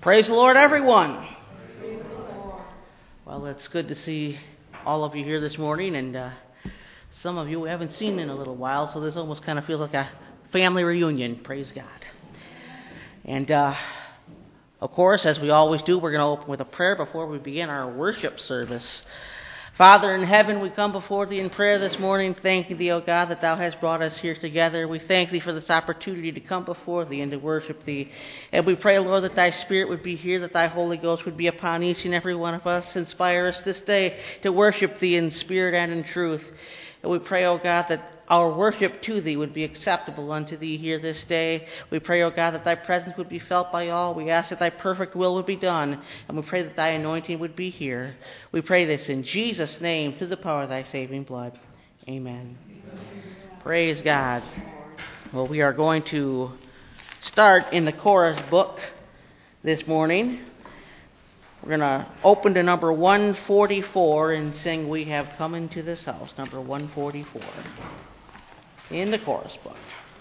Praise the Lord, everyone. Well, it's good to see all of you here this morning, and some of you we haven't seen in a little while, so this almost kind of feels like a family reunion. Praise God. And, of course, as we always do, we're going to open with a prayer before we begin our worship service. Father in heaven, we come before Thee in prayer this morning, thanking Thee, O God, that Thou hast brought us here together. We thank Thee for this opportunity to come before Thee and to worship Thee. And we pray, Lord, that Thy Spirit would be here, that Thy Holy Ghost would be upon each and every one of us. Inspire us this day to worship Thee in spirit and in truth. And we pray, O God, that our worship to Thee would be acceptable unto Thee here this day. We pray, O God, that Thy presence would be felt by all. We ask that Thy perfect will would be done. And we pray that Thy anointing would be here. We pray this in Jesus' name, through the power of Thy saving blood. Amen. Praise God. Well, we are going to start in the chorus book this morning. We're going to open to number 144 and sing "We Have Come Into This House," number 144, in the chorus book.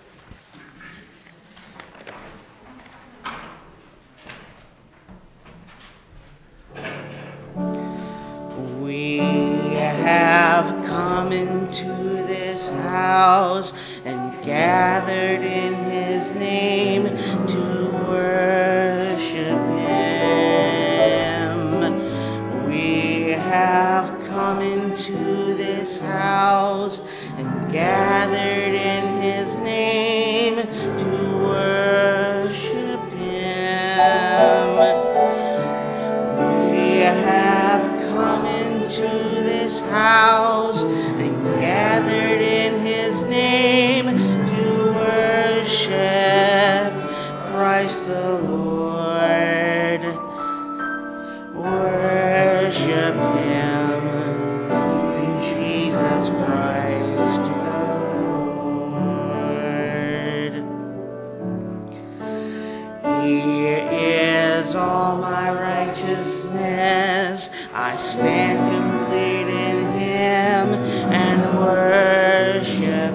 We have come into this house and gathered in His name to worship Him. We have come into this house and gathered in His name to worship Him. We have come into this house and gathered in His name to worship Christ the Lord. Worship Him, Jesus Christ the Lord. He is all my righteousness. I stand complete in Him and worship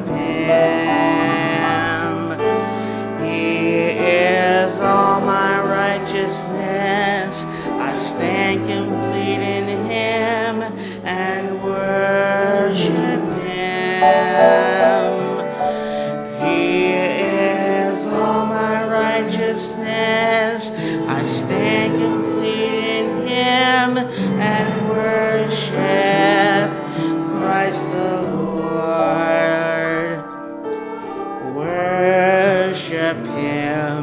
Him. He is all my righteousness. I stand complete in Him and worship Him. He is all my righteousness. I stand complete in Him and worship Christ the Lord. Worship Him,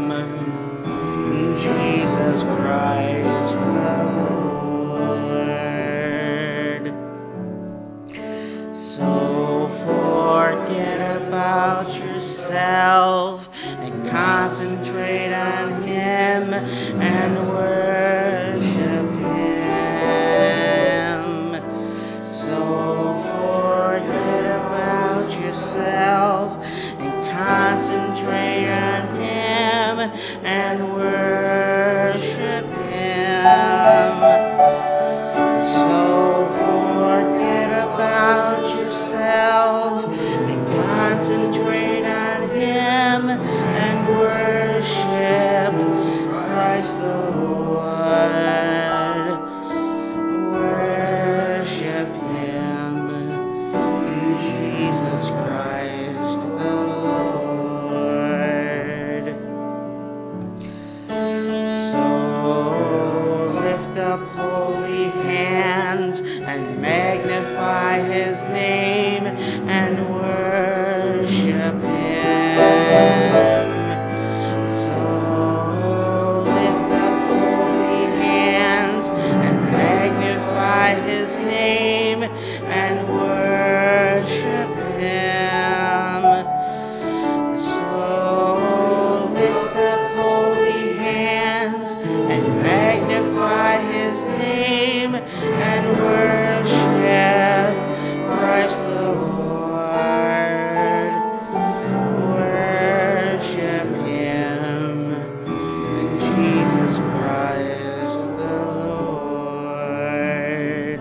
Jesus Christ the Lord. So forget about yourself and concentrate on Him and worship Him. So forget about yourself and concentrate on Him and worship Him. So forget about yourself and concentrate on Him and worship Christ the Lord. Worship Him, Jesus Christ the Lord. So lift up holy hands and magnify His name and worship Him. So lift up holy hands and magnify His name and worship Him. So lift up holy hands and magnify His name and worship Christ the Lord. Worship Him, Jesus Christ the Lord.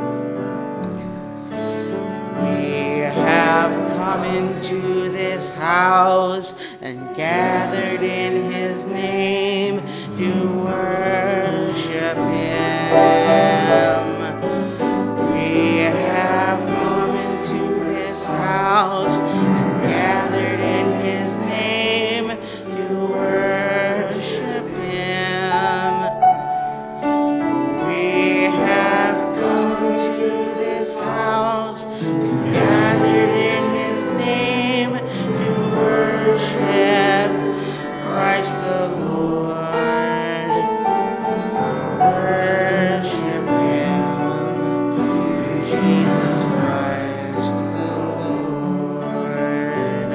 We have come into this house and gathered in His name to worship Him. We have come into this house and gathered in His name to worship Him. We have come to this house and gathered in His name to worship Christ the Lord. Worship Him, Jesus Christ the Lord.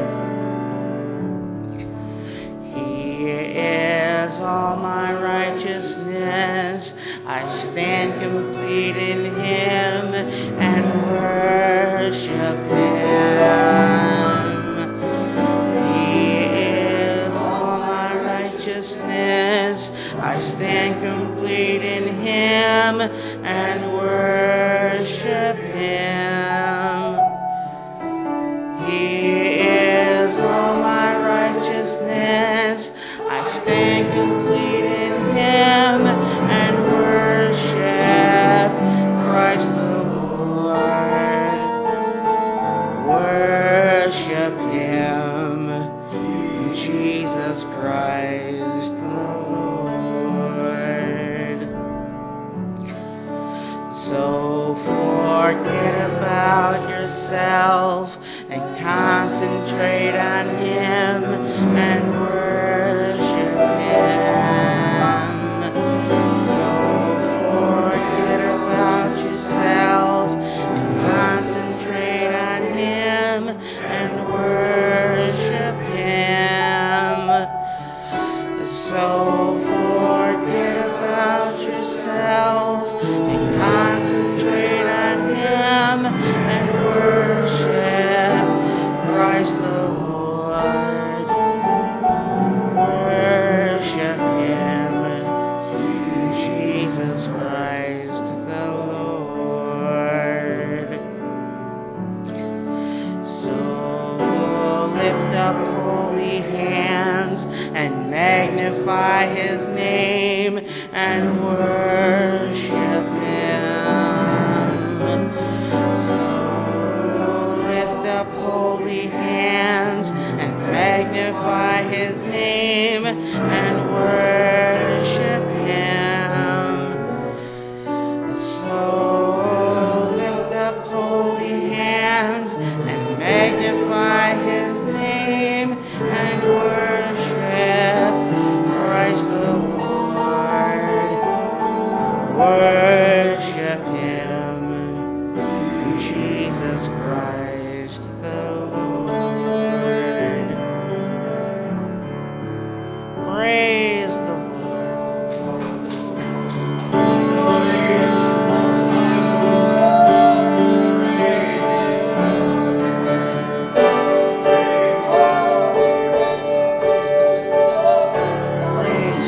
He is all my righteousness. I stand complete in Him and worship Him. He is all my righteousness. I stand complete in Him and worship Him. He is all my righteousness. I stand complete in Him and worship Christ the Lord. Worship Him, Jesus Christ the Lord. So forget about yourself and concentrate on Him and worship Him. So forget about yourself and concentrate on Him and worship Him. So forget about yourself and concentrate on Him and worship Christ the Lord. Worship Him, Jesus Christ the Lord. So lift up holy hands and magnify His name and worship Him. So lift up holy hands and magnify His name and worship Him. So lift up holy hands and magnify His name and worship Christ the Lord. Worship Him, Jesus Christ the Lord. Praise the Lord. Praise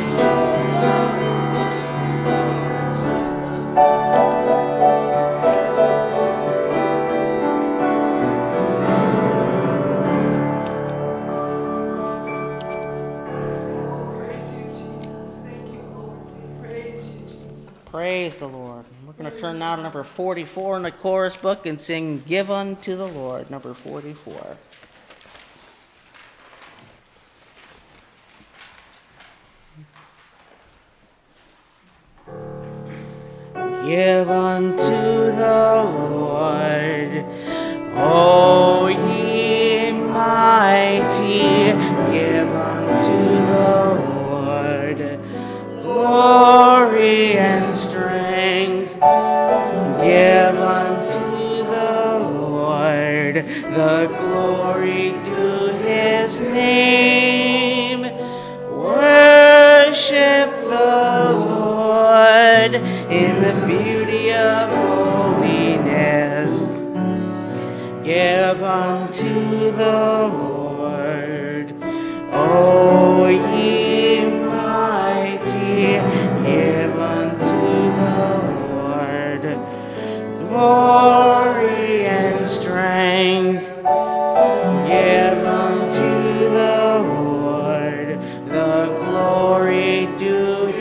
Praise the Lord. We're going to turn now to number 44 in the chorus book and sing Give Unto the Lord, number 44. Give unto the Lord, O ye mighty, give unto the Lord glory and strength. Give unto the Lord the glory due His name. Worship the Lord in the beauty of holiness. Give unto the Lord, O ye mighty, give unto the Lord glory and strength. Give unto the Lord the glory due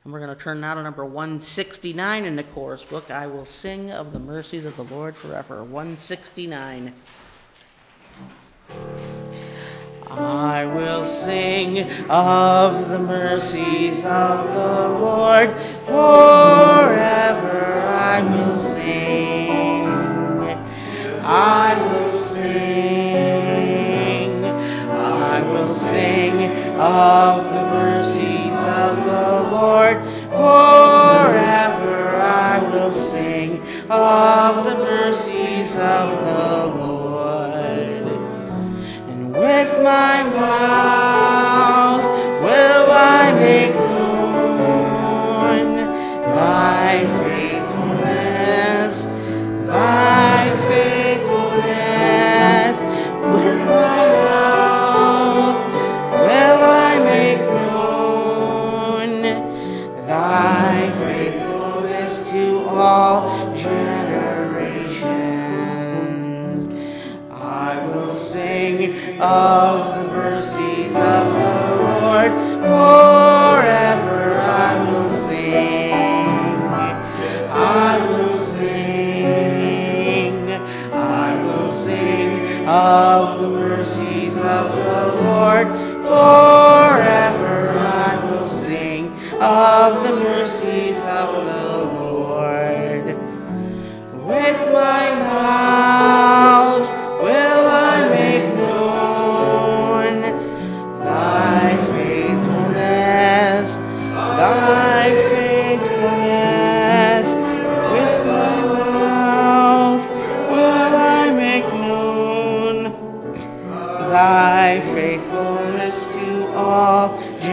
And we're going to turn now to number 169 in the chorus book. I will sing of the mercies of the Lord forever. 169. I will sing of the mercies of the Lord forever. I will sing. I will sing. I will sing of the mercies of the Lord forever. I will sing of the mercies of the Lord. With my mouth will I make known thy faithfulness, thy faithfulness. With my mouth will I make known thy faithfulness to all generations. I will sing of the mercies of the Lord forever. I will sing. I will sing. I will sing of the mercies of the Lord forever. I will sing of the mercies of the Lord. With my mouth will I make known thy faithfulness, thy faithfulness. With my mouth will I make known thy faithfulness to all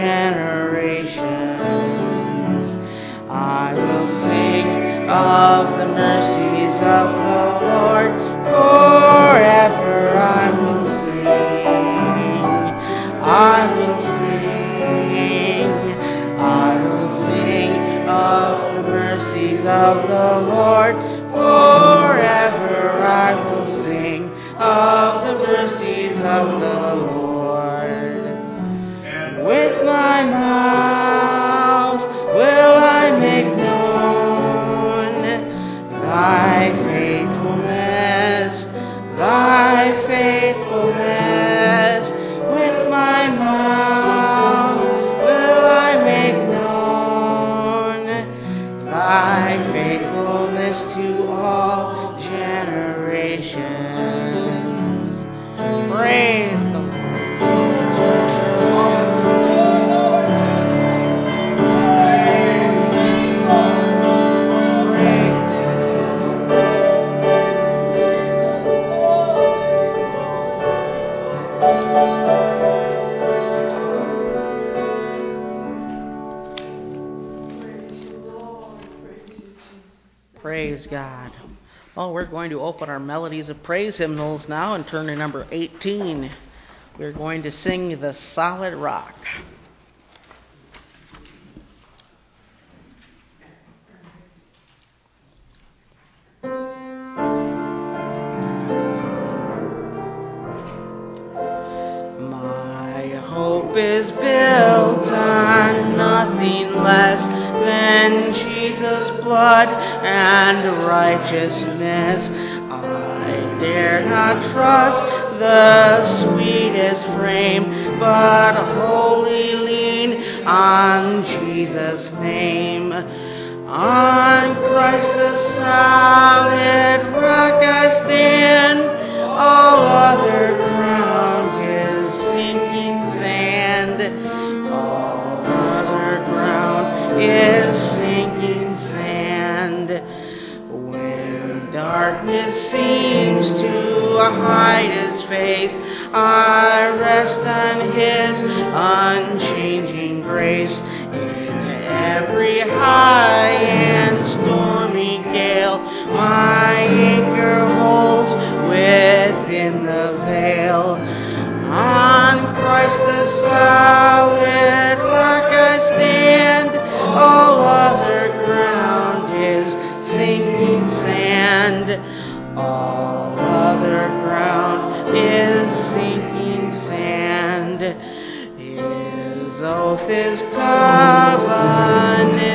generations. I will sing of the mercies of the Lord forever. I will sing. I will sing. I will sing of the mercies of the Lord forever. I will sing of the mercies of the Lord. And with my mouth will I make known thy faithfulness, thy faithfulness. With my mouth will I make known thy faithfulness to all generations. Praise the Lord. Praise God. Well, we're going to open our Melodies of Praise hymnals now and turn to number 18. We're going to sing The Solid Rock. My hope is built on nothing less than Jesus' blood and righteousness. I dare not trust the sweetest frame, but wholly lean on Jesus' name. On Christ the solid rock I stand, all other ground is sinking sand. All other ground is sinking sand. When darkness seems to hide his face, I rest on his unchanging grace. In every high and stormy gale, my anchor holds within the veil. On Christ the solid rock I stand, all other ground is sinking sand. All other ground is sinking sand. His oath is covenant.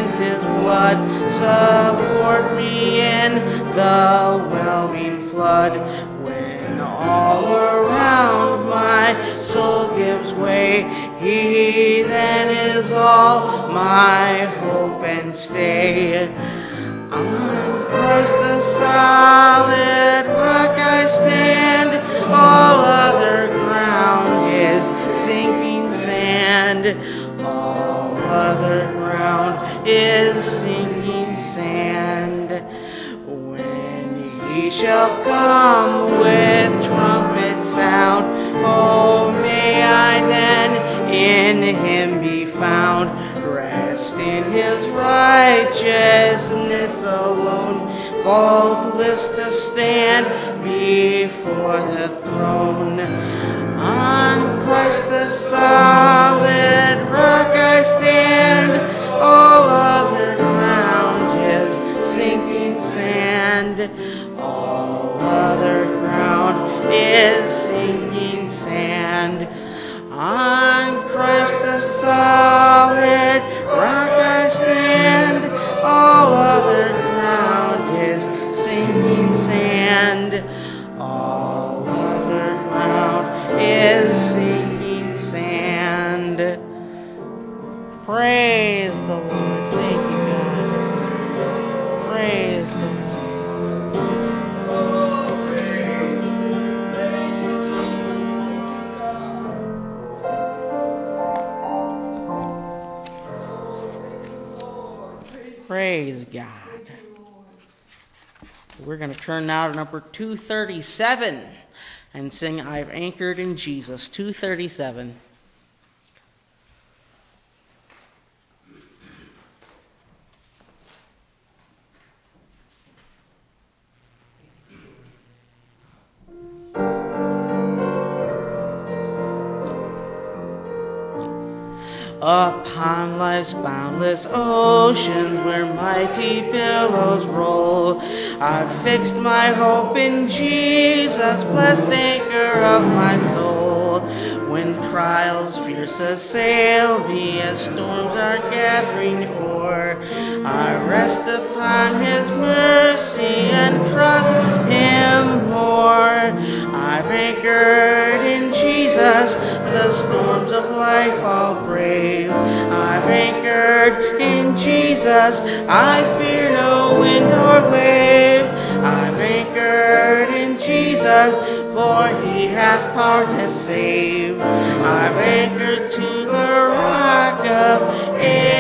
the whelming flood. When all around my soul gives way, he then is all my hope and stay. On Christ the solid rock I stand, all other ground is sinking sand. All other ground is sinking sand. When he shall come with trumpet sound, oh, may I then in him be found. Rest in his righteousness alone, faultless to stand before the throne. On Christ the solid rock I stand, all other ground is sinking sand. All other ground is sinking sand. On Christ the solid rock I stand, all other ground is sinking sand. All other ground is sinking sand. Praise the Lord. Thank you, God. Praise the Lord. Praise God. We're going to turn now to number 237 and sing I've Anchored in Jesus. 237. Upon life's boundless oceans where mighty billows roll, I've fixed my hope in Jesus, blessed anchor of my soul. When trials fierce assail me as storms are gathering o'er, I rest upon his mercy and trust him more. I've anchored in Jesus, the storms of life I'll brave. I've anchored in Jesus, I fear no wind or wave. I've anchored in Jesus, for he hath power to save. I've anchored to the rock of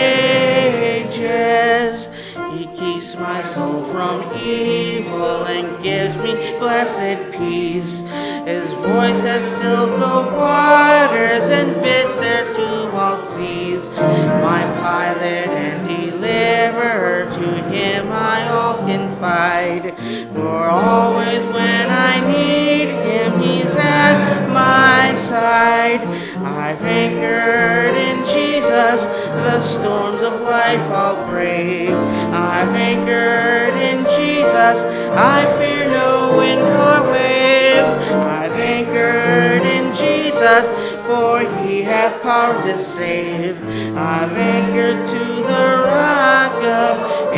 ages. He keeps my soul from evil and gives me blessed peace. His voice has stilled the waters and bid their tumult cease. My pilot and deliverer, to him I all confide. For always when I need him, he's at my side. I've anchored in Jesus, the storms of life I'll brave. I've anchored in Jesus, I fear no wind or wave. I've anchored in Jesus, for he hath power to save. I've anchored to the rock of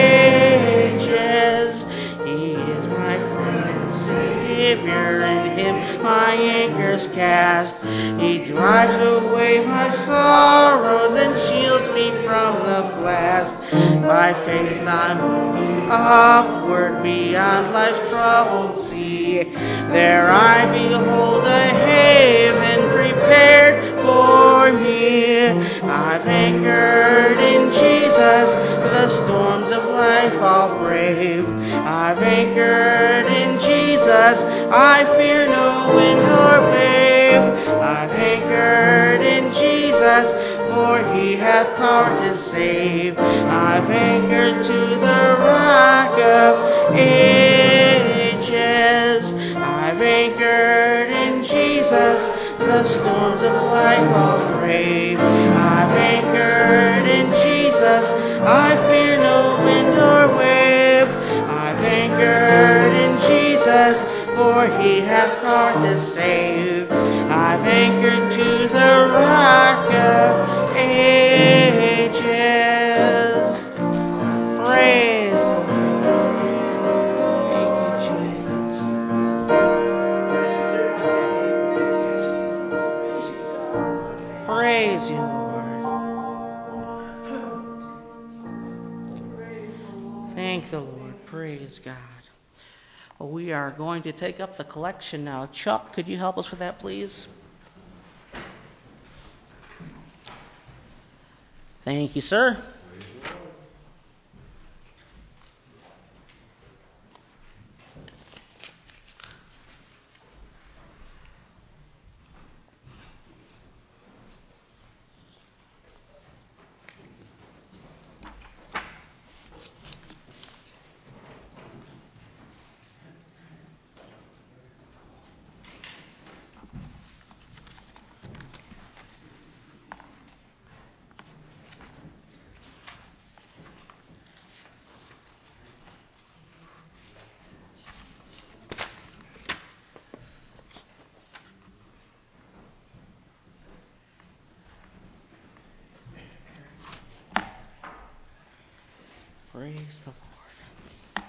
ages. He is my friend and Savior, in him my anchor's cast. He drives away my sorrows and shields me from the blast. By faith I'm moving upward beyond life's troubled sea. There I behold a haven prepared for me. I've anchored in Jesus, the storms of life I'll brave. I've anchored in Jesus, I fear no wind or wave. I've anchored in Jesus, for he hath power to save. I've anchored to the rock of ages. I've anchored in Jesus, the storms of life I'll brave. I've anchored in Jesus, I fear no wind or wave. I've anchored in Jesus, for he hath power to save. I've anchored to the rock of ages. Praise the Lord. Thank the Lord. Praise God. Well, we are going to take up the collection now. Chuck, could you help us with that, please? Thank you, sir. Praise the Lord.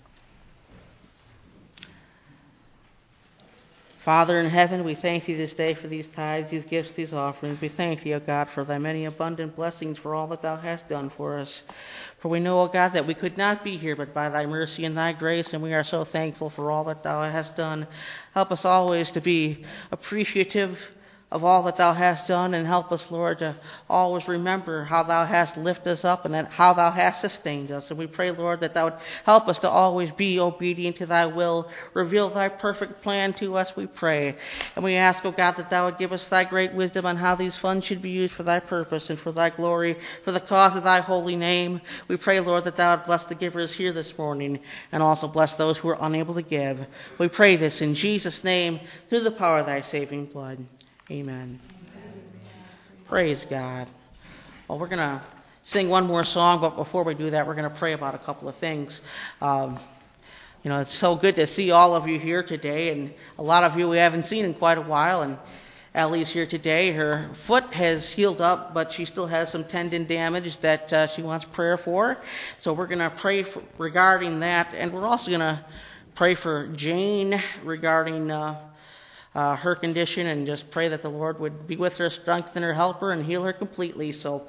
Father in heaven, we thank Thee this day for these tithes, these gifts, these offerings. We thank Thee, O God, for Thy many abundant blessings, for all that Thou hast done for us. For we know, O God, that we could not be here but by Thy mercy and Thy grace, and we are so thankful for all that Thou hast done. Help us always to be appreciative of all that Thou hast done, and help us, Lord, to always remember how Thou hast lifted us up and how Thou hast sustained us. And we pray, Lord, that Thou would help us to always be obedient to Thy will. Reveal Thy perfect plan to us, we pray. And we ask, O God, that Thou would give us Thy great wisdom on how these funds should be used for Thy purpose and for Thy glory, for the cause of Thy holy name. We pray, Lord, that Thou would bless the givers here this morning and also bless those who are unable to give. We pray this in Jesus' name through the power of Thy saving blood. Amen. Praise God. Well, we're going to sing one more song, but before we do that, we're going to pray about a couple of things. It's so good to see all of you here today, and a lot of you we haven't seen in quite a while, and Allie's here today. Her foot has healed up, but she still has some tendon damage that she wants prayer for. So we're going to pray regarding that, and we're also going to pray for Jane regarding her condition, and just pray that the Lord would be with her, strengthen her, help her, and heal her completely. So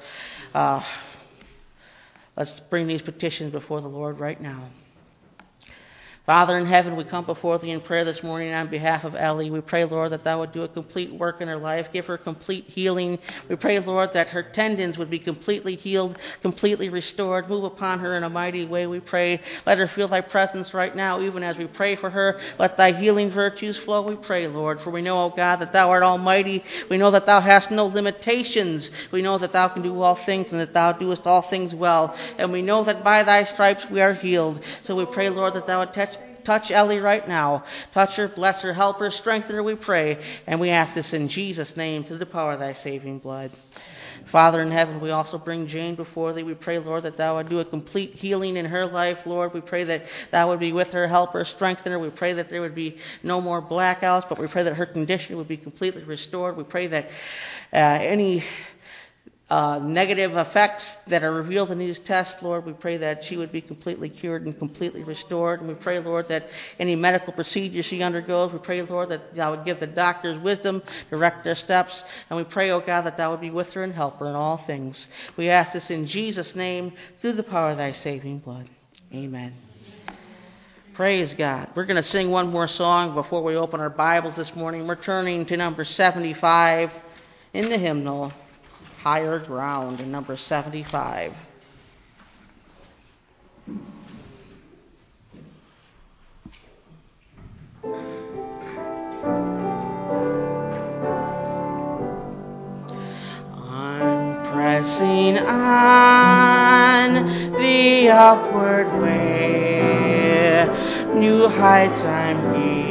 let's bring these petitions before the Lord right now. Father in heaven, we come before Thee in prayer this morning on behalf of Ellie. We pray, Lord, that Thou would do a complete work in her life, give her complete healing. We pray, Lord, that her tendons would be completely healed, completely restored. Move upon her in a mighty way, we pray. Let her feel Thy presence right now, even as we pray for her. Let Thy healing virtues flow, we pray, Lord. For we know, O God, that Thou art almighty. We know that Thou hast no limitations. We know that Thou can do all things and that Thou doest all things well. And we know that by Thy stripes we are healed. So we pray, Lord, that Thou would touch Ellie right now. Touch her, bless her, help her, strengthen her, we pray. And we ask this in Jesus' name through the power of Thy saving blood. Father in heaven, we also bring Jane before Thee. We pray, Lord, that Thou would do a complete healing in her life, Lord. We pray that Thou would be with her, help her, strengthen her. We pray that there would be no more blackouts, but we pray that her condition would be completely restored. We pray that any negative effects that are revealed in these tests, Lord, we pray that she would be completely cured and completely restored. And we pray, Lord, that any medical procedure she undergoes, we pray, Lord, that Thou would give the doctors wisdom, direct their steps. And we pray, O God, that Thou would be with her and help her in all things. We ask this in Jesus' name through the power of Thy saving blood. Amen. Praise God. We're going to sing one more song before we open our Bibles this morning. We're turning to number 75 in the hymnal, Higher Ground, in number 75. I'm pressing on the upward way, new heights I'm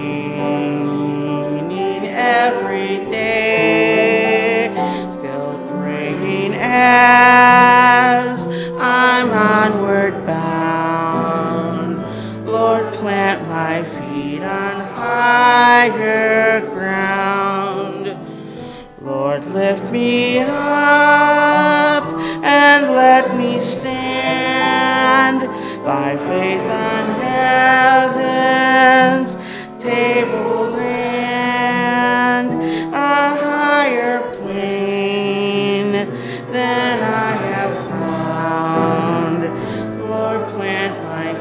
gaining every day, still praying as I'm onward bound. Lord, plant my feet on higher ground. Lord, lift me up and let me stand by faith on heaven's table grand, a higher plane than I have found. Lord, plant my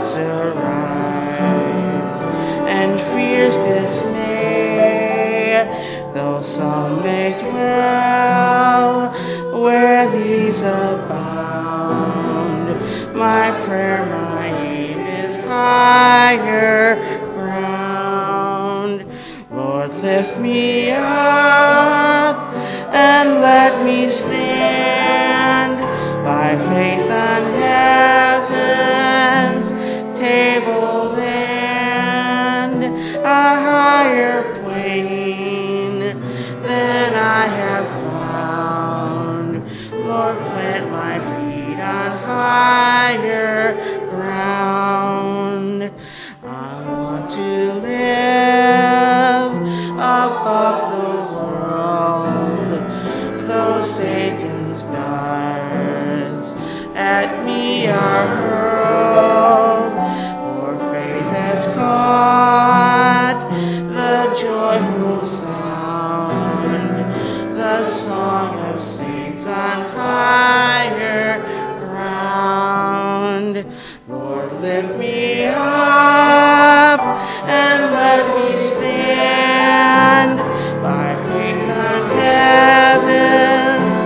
hearts arise, and fears dismay, though some may dwell where these abound. My prayer, my aim is higher ground. Lord, lift me up and let me stand by faith on heaven's tableland, a higher plane than I have found. Lord, plant my feet on higher ground. I want to live above the world, though Satan's darts at me are hurled, for faith has caught the joyful sound, the song of saints on higher ground. Lord, lift me up and let me stand by faith on heaven's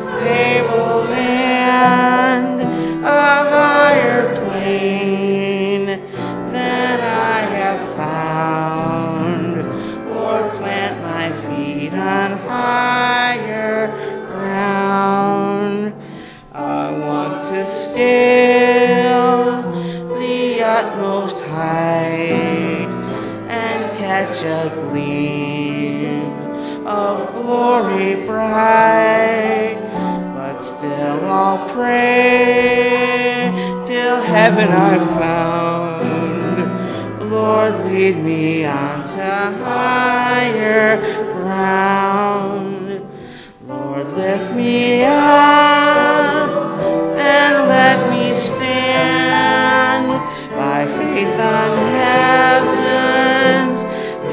tableland, a higher plane than I have found. Lord, plant my feet on higher ground. I want to scale the utmost height and catch a gleam of glory bright, but still I'll pray till heaven I've found. Lord, lead me on to higher ground. Lord, lift me up and let me stand by faith on heaven's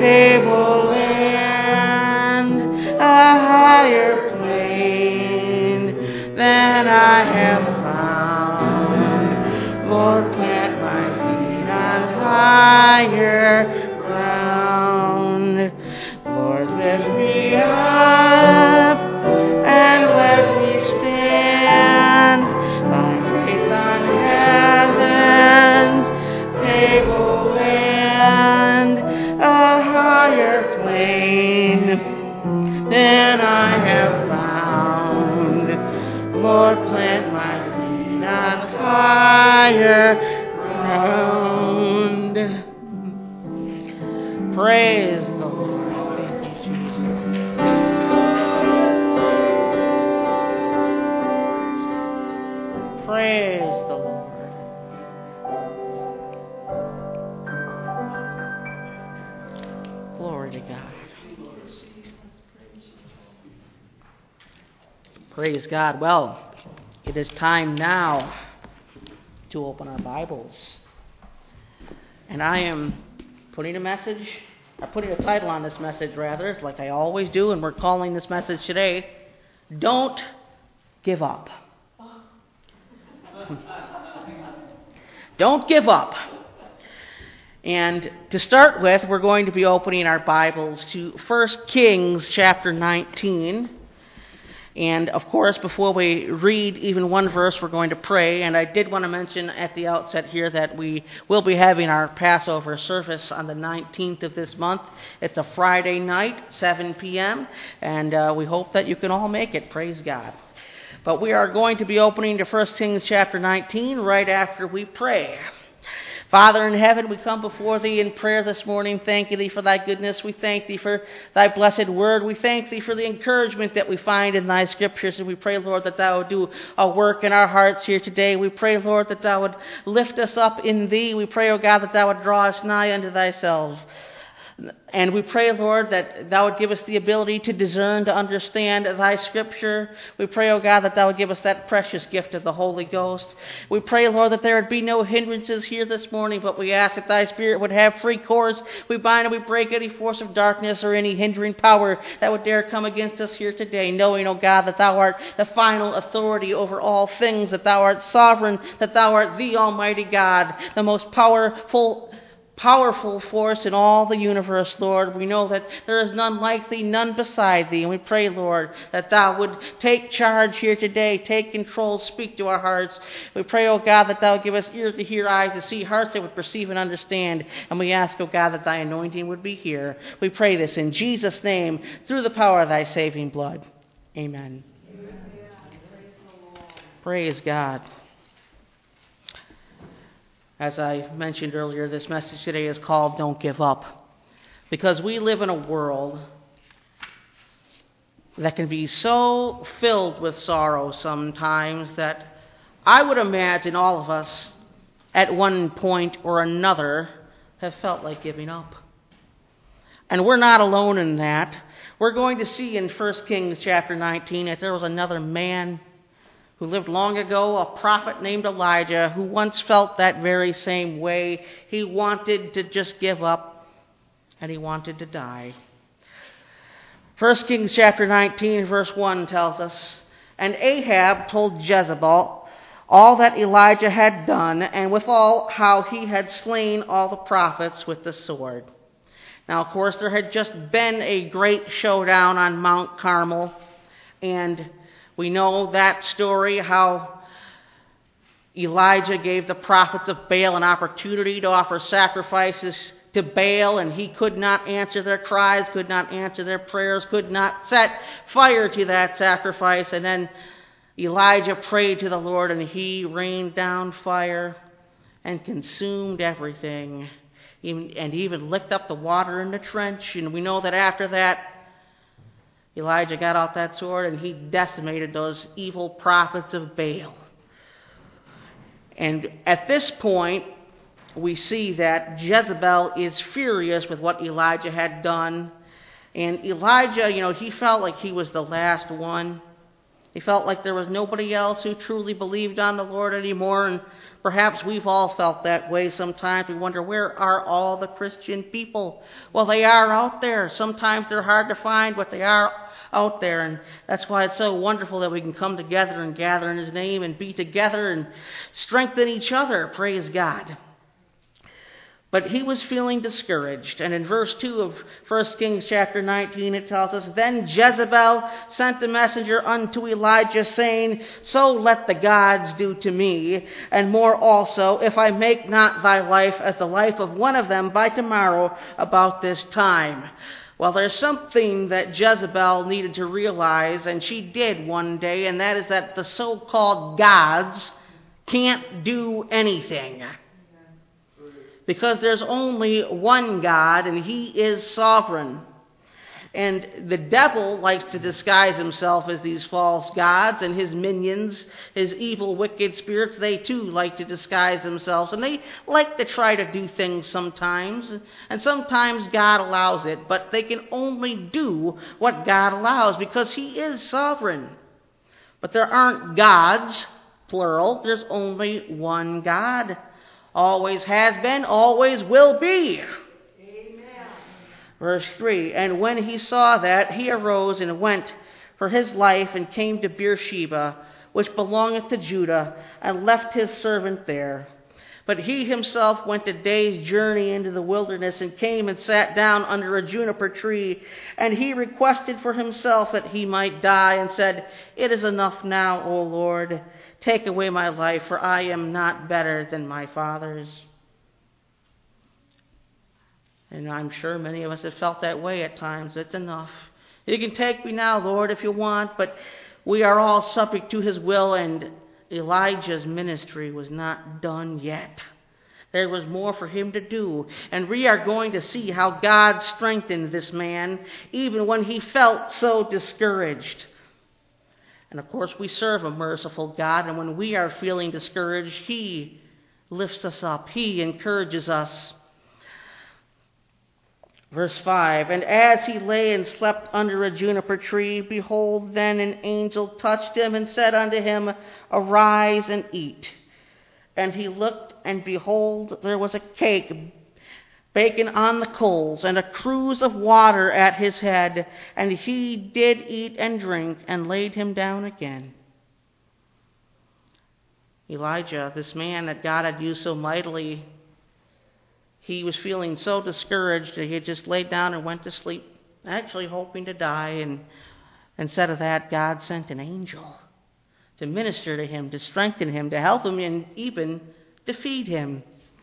tableland, a higher plane than I have found. Lord, plant my feet on higher ground. Lord, lift me up and let me stand by faith on heaven's tableland, a higher plane than I have found. Lord, plant my feet on higher ground. Praise the Lord. Thank you, Jesus. Praise the Lord. Glory to God. Praise God. Well, it is time now to open our Bibles. And I am putting a title on this message, rather, like I always do, and we're calling this message today, Don't Give Up. Don't give up. And to start with, we're going to be opening our Bibles to 1 Kings chapter 19. And, of course, before we read even one verse, we're going to pray. And I did want to mention at the outset here that we will be having our Passover service on the 19th of this month. It's a Friday night, 7 p.m., and we hope that you can all make it. Praise God. But we are going to be opening to 1 Kings chapter 19 right after we pray. Father in heaven, we come before Thee in prayer this morning, thanking Thee for Thy goodness. We thank Thee for Thy blessed word. We thank Thee for the encouragement that we find in Thy scriptures. And we pray, Lord, that Thou would do a work in our hearts here today. We pray, Lord, that Thou would lift us up in Thee. We pray, O God, that Thou would draw us nigh unto Thyself. And we pray, Lord, that thou would give us the ability to discern, to understand thy scripture. We pray, O God, that thou would give us that precious gift of the Holy Ghost. We pray, Lord, that there would be no hindrances here this morning, but we ask that thy Spirit would have free course. We bind and we break any force of darkness or any hindering power that would dare come against us here today, knowing, O God, that thou art the final authority over all things, that thou art sovereign, that thou art the Almighty God, the most powerful force in all the universe, Lord. We know that there is none like thee, none beside thee. And we pray, Lord, that thou would take charge here today, take control, speak to our hearts. We pray, O God, that thou would give us ears to hear, eyes to see, hearts that would perceive and understand. And we ask, O God, that thy anointing would be here. We pray this in Jesus' name, through the power of thy saving blood. Amen. Amen. Praise God. As I mentioned earlier, this message today is called Don't Give Up. Because we live in a world that can be so filled with sorrow sometimes that I would imagine all of us at one point or another have felt like giving up. And we're not alone in that. We're going to see in 1 Kings chapter 19 that there was another man who lived long ago, a prophet named Elijah, who once felt that very same way. He wanted to just give up, and he wanted to die. 1 Kings chapter 19, verse 1 tells us, And Ahab told Jezebel all that Elijah had done, and withal how he had slain all the prophets with the sword. Now, of course, there had just been a great showdown on Mount Carmel, and we know that story, how Elijah gave the prophets of Baal an opportunity to offer sacrifices to Baal, and he could not answer their cries, could not answer their prayers, could not set fire to that sacrifice. And then Elijah prayed to the Lord, and he rained down fire and consumed everything, and he even licked up the water in the trench. And we know that after that, Elijah got out that sword and he decimated those evil prophets of Baal. And at this point, we see that Jezebel is furious with what Elijah had done. And Elijah, he felt like he was the last one. He felt like there was nobody else who truly believed on the Lord anymore. And perhaps we've all felt that way sometimes. We wonder, where are all the Christian people? Well, they are out there. Sometimes they're hard to find, but they are out there. And that's why it's so wonderful that we can come together and gather in his name and be together and strengthen each other. Praise God. But he was feeling discouraged. And in verse 2 of 1 Kings chapter 19, it tells us, Then Jezebel sent a messenger unto Elijah, saying, So let the gods do to me, and more also, if I make not thy life as the life of one of them by tomorrow about this time. Well, there's something that Jezebel needed to realize, and she did one day, and that is that the so-called gods can't do anything. Because there's only one God, and he is sovereign. And the devil likes to disguise himself as these false gods, and his minions, his evil, wicked spirits, they too like to disguise themselves. And they like to try to do things sometimes. And sometimes God allows it, but they can only do what God allows because he is sovereign. But there aren't gods, plural. There's only one God. Always has been, always will be. Amen. Verse 3, And when he saw that, he arose and went for his life and came to Beersheba, which belongeth to Judah, and left his servant there. But he himself went a day's journey into the wilderness and came and sat down under a juniper tree. And he requested for himself that he might die and said, It is enough now, O Lord. Take away my life, for I am not better than my fathers. And I'm sure many of us have felt that way at times. It's enough. You can take me now, Lord, if you want, but we are all subject to his will, and Elijah's ministry was not done yet. There was more for him to do. And we are going to see how God strengthened this man, even when he felt so discouraged. And of course, we serve a merciful God, and when we are feeling discouraged, he lifts us up. He encourages us. Verse 5, and as he lay and slept under a juniper tree, behold, then an angel touched him and said unto him, Arise and eat. And he looked, and behold, there was a cake baken on the coals, and a cruse of water at his head. And he did eat and drink, and laid him down again. Elijah, this man that God had used so mightily, he was feeling so discouraged that he had just laid down and went to sleep, actually hoping to die. And instead of that, God sent an angel to minister to him, to strengthen him, to help him, and even to feed him.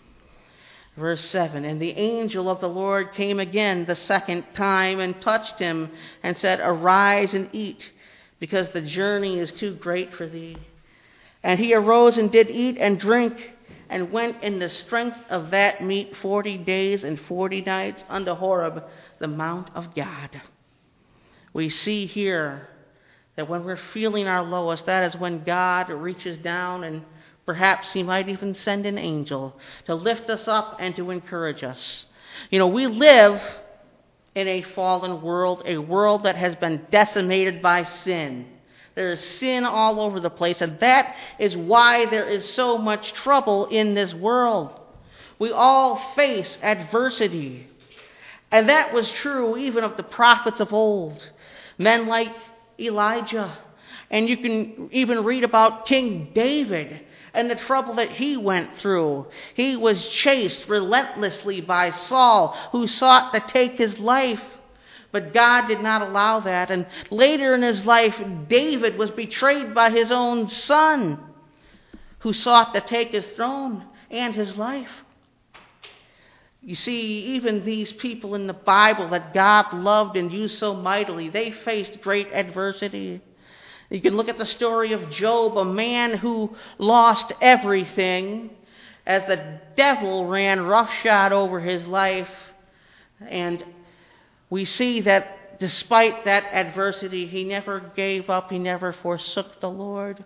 Verse 7, and the angel of the Lord came again the second time and touched him and said, Arise and eat, because the journey is too great for thee. And he arose and did eat and drink, and went in the strength of that meat 40 days and 40 nights unto Horeb, the mount of God. We see here that when we're feeling our lowest, that is when God reaches down, and perhaps he might even send an angel to lift us up and to encourage us. You know, we live in a fallen world, a world that has been decimated by sin. There is sin all over the place, and that is why there is so much trouble in this world. We all face adversity. And that was true even of the prophets of old. Men like Elijah. And you can even read about King David and the trouble that he went through. He was chased relentlessly by Saul, who sought to take his life. But God did not allow that. And later in his life, David was betrayed by his own son, who sought to take his throne and his life. You see, even these people in the Bible that God loved and used so mightily, they faced great adversity. You can look at the story of Job, a man who lost everything as the devil ran roughshod over his life. And we see that despite that adversity, he never gave up, he never forsook the Lord.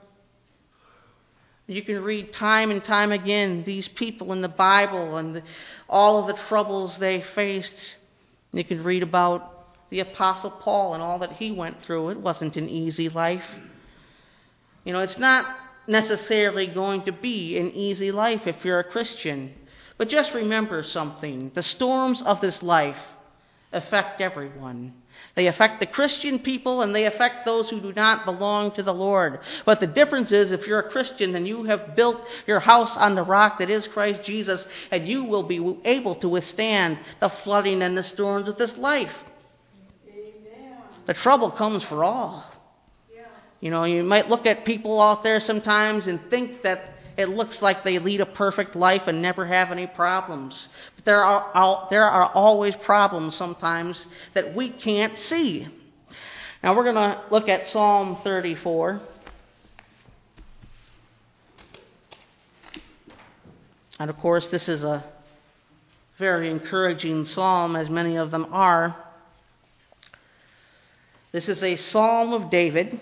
You can read time and time again these people in the Bible and all of the troubles they faced. You can read about the Apostle Paul and all that he went through. It wasn't an easy life. You know, it's not necessarily going to be an easy life if you're a Christian. But just remember something. The storms of this life affect everyone. They affect the Christian people, and they affect those who do not belong to the Lord. But the difference is, if you're a Christian, then you have built your house on the rock that is Christ Jesus, and you will be able to withstand the flooding and the storms of this life. Amen. The trouble comes for all. Yes. You know, you might look at people out there sometimes and think that it looks like they lead a perfect life and never have any problems. But there are always problems sometimes that we can't see. Now we're going to look at Psalm 34. And of course, this is a very encouraging psalm, as many of them are. This is a psalm of David.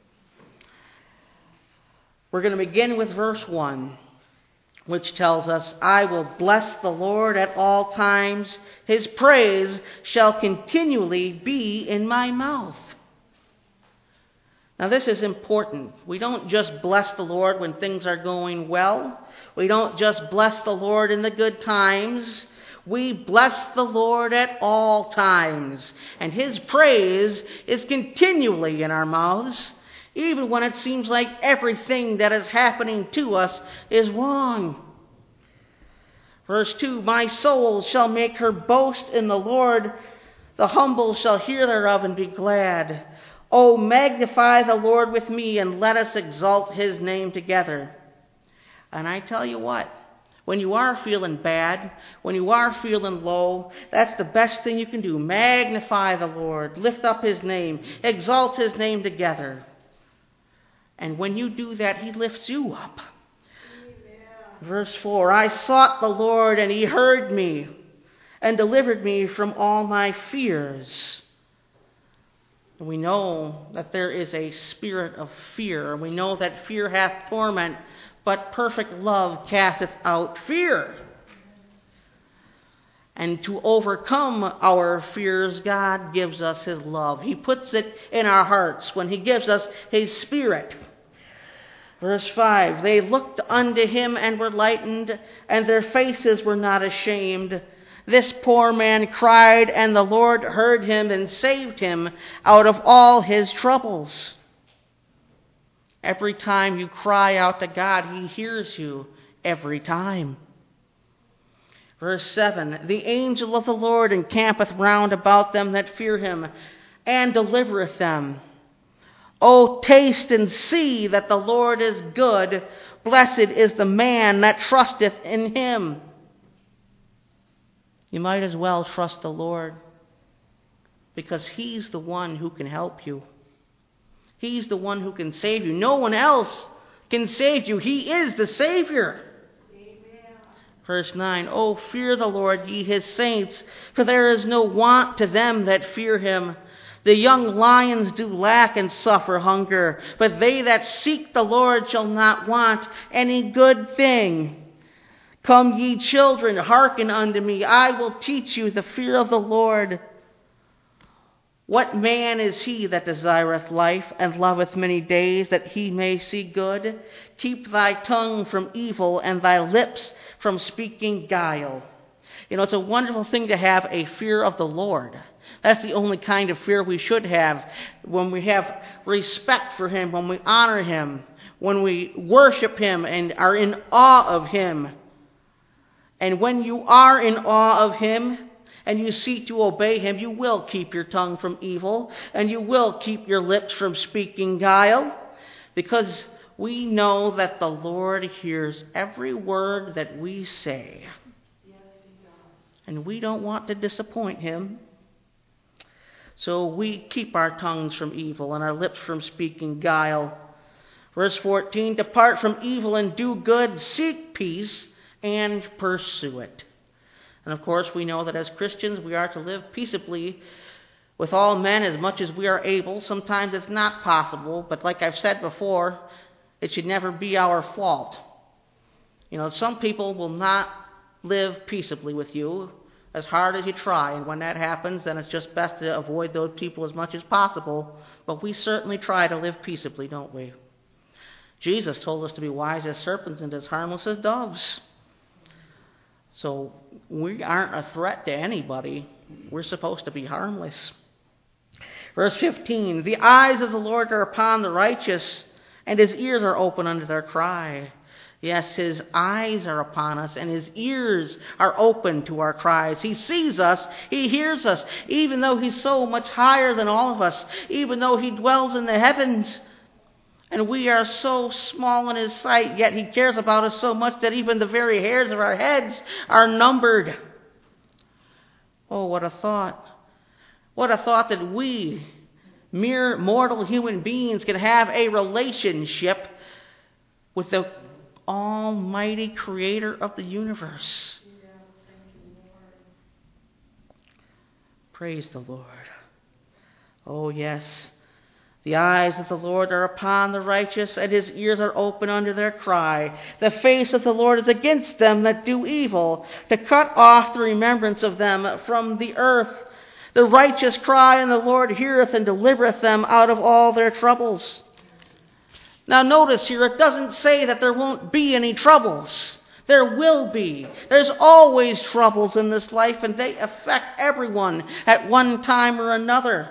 We're going to begin with verse 1, which tells us, I will bless the Lord at all times. His praise shall continually be in my mouth. Now this is important. We don't just bless the Lord when things are going well. We don't just bless the Lord in the good times. We bless the Lord at all times. And His praise is continually in our mouths, even when it seems like everything that is happening to us is wrong. Verse 2, my soul shall make her boast in the Lord. The humble shall hear thereof and be glad. O magnify the Lord with me, and let us exalt His name together. And I tell you what, when you are feeling bad, when you are feeling low, that's the best thing you can do. Magnify the Lord, lift up His name, exalt His name together. And when you do that, He lifts you up. Amen. Verse 4, I sought the Lord, and He heard me, and delivered me from all my fears. And we know that there is a spirit of fear. We know that fear hath torment, but perfect love casteth out fear. And to overcome our fears, God gives us His love. He puts it in our hearts when He gives us His Spirit. Verse 5, they looked unto Him and were lightened, and their faces were not ashamed. This poor man cried, and the Lord heard him and saved him out of all his troubles. Every time you cry out to God, He hears you every time. Verse 7, the angel of the Lord encampeth round about them that fear Him, and delivereth them. O taste and see that the Lord is good. Blessed is the man that trusteth in Him. You might as well trust the Lord, because He's the one who can help you. He's the one who can save you. No one else can save you. He is the Savior. Verse 9, O fear the Lord, ye His saints, for there is no want to them that fear Him. The young lions do lack and suffer hunger, but they that seek the Lord shall not want any good thing. Come, ye children, hearken unto me. I will teach you the fear of the Lord. What man is he that desireth life, and loveth many days, that he may see good? Keep thy tongue from evil, and thy lips from speaking guile. You know, it's a wonderful thing to have a fear of the Lord. That's the only kind of fear we should have, when we have respect for Him, when we honor Him, when we worship Him and are in awe of Him. And when you are in awe of Him and you seek to obey Him, you will keep your tongue from evil, and you will keep your lips from speaking guile, because we know that the Lord hears every word that we say. And we don't want to disappoint Him. So we keep our tongues from evil and our lips from speaking guile. Verse 14, depart from evil and do good, seek peace and pursue it. And of course, we know that as Christians, we are to live peaceably with all men as much as we are able. Sometimes it's not possible, but like I've said before, it should never be our fault. You know, some people will not live peaceably with you as hard as you try, and when that happens, then it's just best to avoid those people as much as possible. But we certainly try to live peaceably, don't we? Jesus told us to be wise as serpents and as harmless as doves. So we aren't a threat to anybody. We're supposed to be harmless. Verse 15, the eyes of the Lord are upon the righteous, and His ears are open unto their cry. Yes, His eyes are upon us, and His ears are open to our cries. He sees us, He hears us, even though He's so much higher than all of us, even though He dwells in the heavens. And we are so small in His sight, yet He cares about us so much that even the very hairs of our heads are numbered. Oh, what a thought. What a thought that we, mere mortal human beings, can have a relationship with the Almighty Creator of the universe. Praise the Lord. Oh, yes. The eyes of the Lord are upon the righteous, and His ears are open unto their cry. The face of the Lord is against them that do evil, to cut off the remembrance of them from the earth. The righteous cry, and the Lord heareth and delivereth them out of all their troubles. Now notice here, it doesn't say that there won't be any troubles. There will be. There's always troubles in this life, and they affect everyone at one time or another.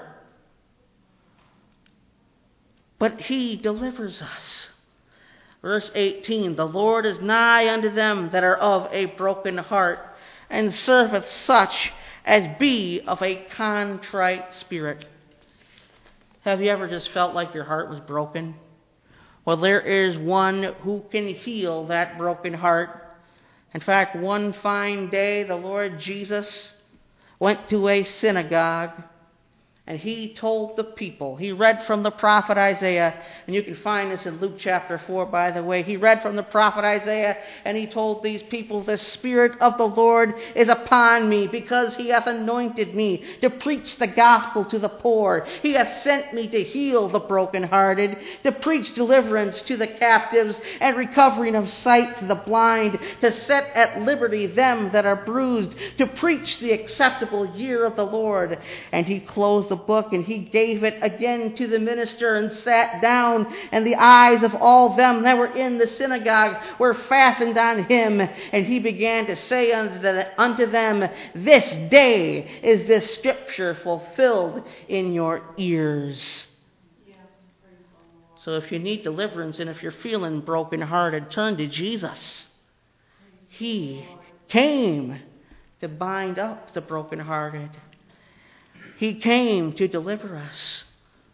But He delivers us. Verse 18, the Lord is nigh unto them that are of a broken heart, and serveth such as be of a contrite spirit. Have you ever just felt like your heart was broken? Well, there is one who can heal that broken heart. In fact, one fine day, the Lord Jesus went to a synagogue, And he told the people, he read from the prophet Isaiah, and you can find this in Luke chapter 4, by the way. He read from the prophet Isaiah, and he told these people, the Spirit of the Lord is upon me, because he hath anointed me to preach the gospel to the poor. He hath sent me to heal the brokenhearted, to preach deliverance to the captives, and recovering of sight to the blind, to set at liberty them that are bruised, to preach the acceptable year of the Lord. And he closed the book, and he gave it again to the minister, and sat down, and the eyes of all them that were in the synagogue were fastened on him. And he began to say unto them, this day is this scripture fulfilled in your ears. So if you need deliverance, and if you're feeling brokenhearted, turn to Jesus. He came to bind up the brokenhearted. He came to deliver us.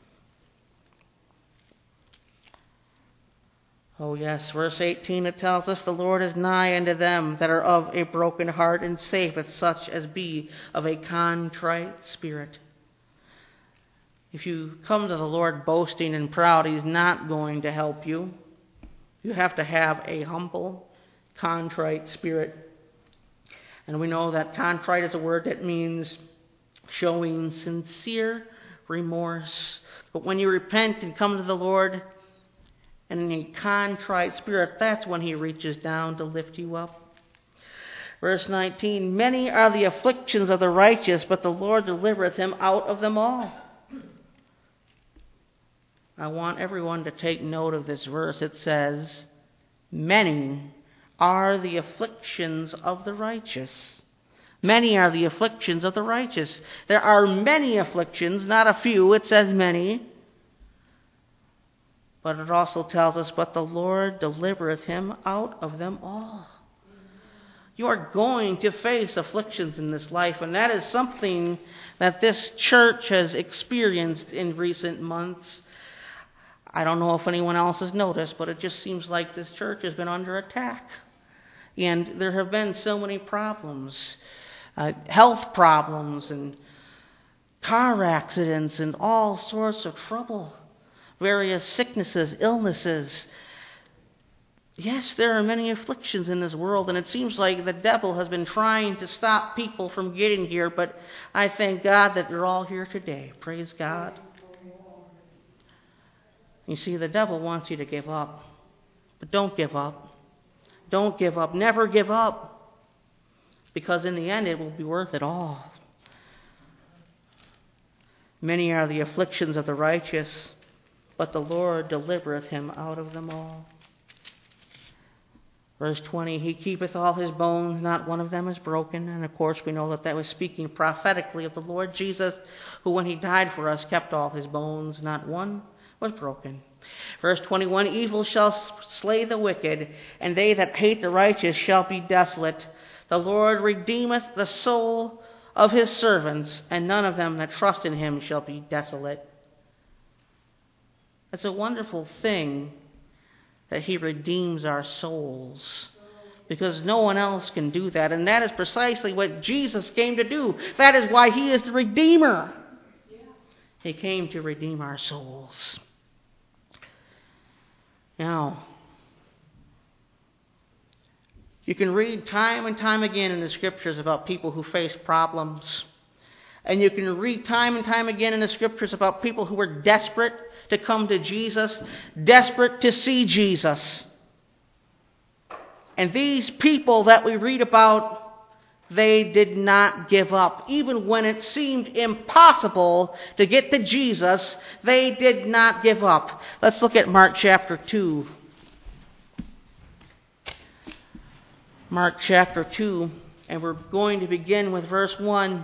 Oh yes, verse 18, it tells us, the Lord is nigh unto them that are of a broken heart, and saveth such as be of a contrite spirit. If you come to the Lord boasting and proud, he's not going to help you. You have to have a humble, contrite spirit. And we know that contrite is a word that means showing sincere remorse. But when you repent and come to the Lord in a contrite spirit, that's when he reaches down to lift you up. Verse 19, many are the afflictions of the righteous, but the Lord delivereth him out of them all. I want everyone to take note of this verse. It says, many are the afflictions of the righteous. Many are the afflictions of the righteous. There are many afflictions, not a few. It says many. But it also tells us, but the Lord delivereth him out of them all. You are going to face afflictions in this life, and that is something that this church has experienced in recent months. I don't know if anyone else has noticed, but it just seems like this church has been under attack. And there have been so many problems. Health problems and car accidents and all sorts of trouble, various sicknesses, illnesses. Yes, there are many afflictions in this world, and it seems like the devil has been trying to stop people from getting here, but I thank God that they're all here today. Praise God. You see, the devil wants you to give up, but don't give up. Don't give up. Never give up. Because in the end, it will be worth it all. Many are the afflictions of the righteous, but the Lord delivereth him out of them all. Verse 20, he keepeth all his bones, not one of them is broken. And of course, we know that that was speaking prophetically of the Lord Jesus, who when he died for us, kept all his bones, not one was broken. Verse 21, evil shall slay the wicked, and they that hate the righteous shall be desolate. The Lord redeemeth the soul of his servants, and none of them that trust in him shall be desolate. It's a wonderful thing that he redeems our souls, because no one else can do that. And that is precisely what Jesus came to do. That is why he is the Redeemer. He came to redeem our souls. Now, you can read time and time again in the scriptures about people who face problems. And you can read time and time again in the scriptures about people who were desperate to come to Jesus, desperate to see Jesus. And these people that we read about, they did not give up. Even when it seemed impossible to get to Jesus, they did not give up. Let's look at Mark chapter 2. Mark chapter 2, and we're going to begin with verse 1.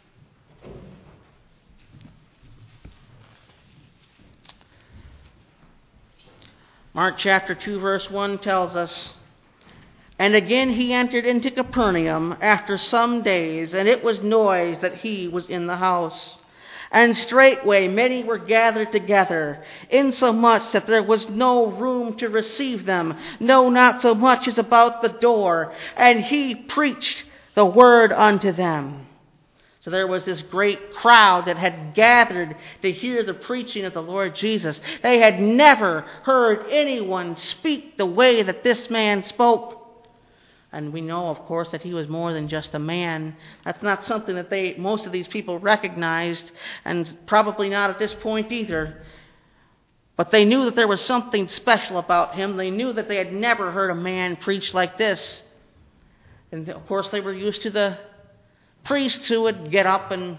Mark chapter 2, verse 1 tells us, and again he entered into Capernaum after some days, and it was noised that he was in the house. And straightway many were gathered together, insomuch that there was no room to receive them, no, not so much as about the door. And he preached the word unto them. So there was this great crowd that had gathered to hear the preaching of the Lord Jesus. They had never heard anyone speak the way that this man spoke. And we know, of course, that he was more than just a man. That's not something that most of these people recognized, and probably not at this point either. But they knew that there was something special about him. They knew that they had never heard a man preach like this. And of course, they were used to the priests who would get up and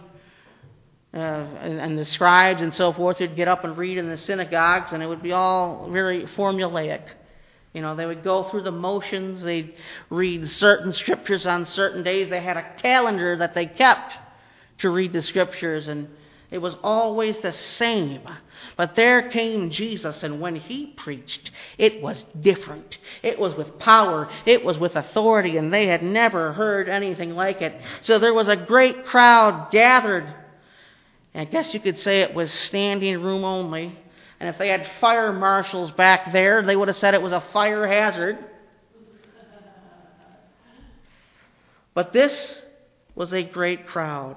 the scribes and so forth would get up and read in the synagogues, and it would be all very formulaic. You know, they would go through the motions. They'd read certain scriptures on certain days. They had a calendar that they kept to read the scriptures, and it was always the same. But there came Jesus, and when he preached, it was different. It was with power. It was with authority, and they had never heard anything like it. So there was a great crowd gathered. And I guess you could say it was standing room only. And if they had fire marshals back there, they would have said it was a fire hazard. But this was a great crowd.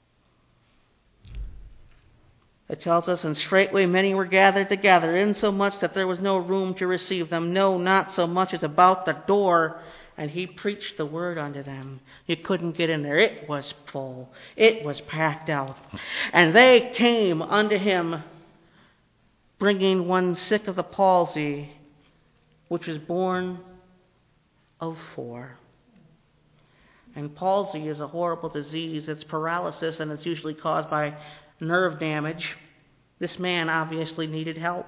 It tells us, and straightway many were gathered together, insomuch that there was no room to receive them, no, not so much as about the door. And he preached the word unto them. You couldn't get in there. It was full. It was packed out. And they came unto him, bringing one sick of the palsy, which was born of 4. And palsy is a horrible disease. It's paralysis, and it's usually caused by nerve damage. This man obviously needed help.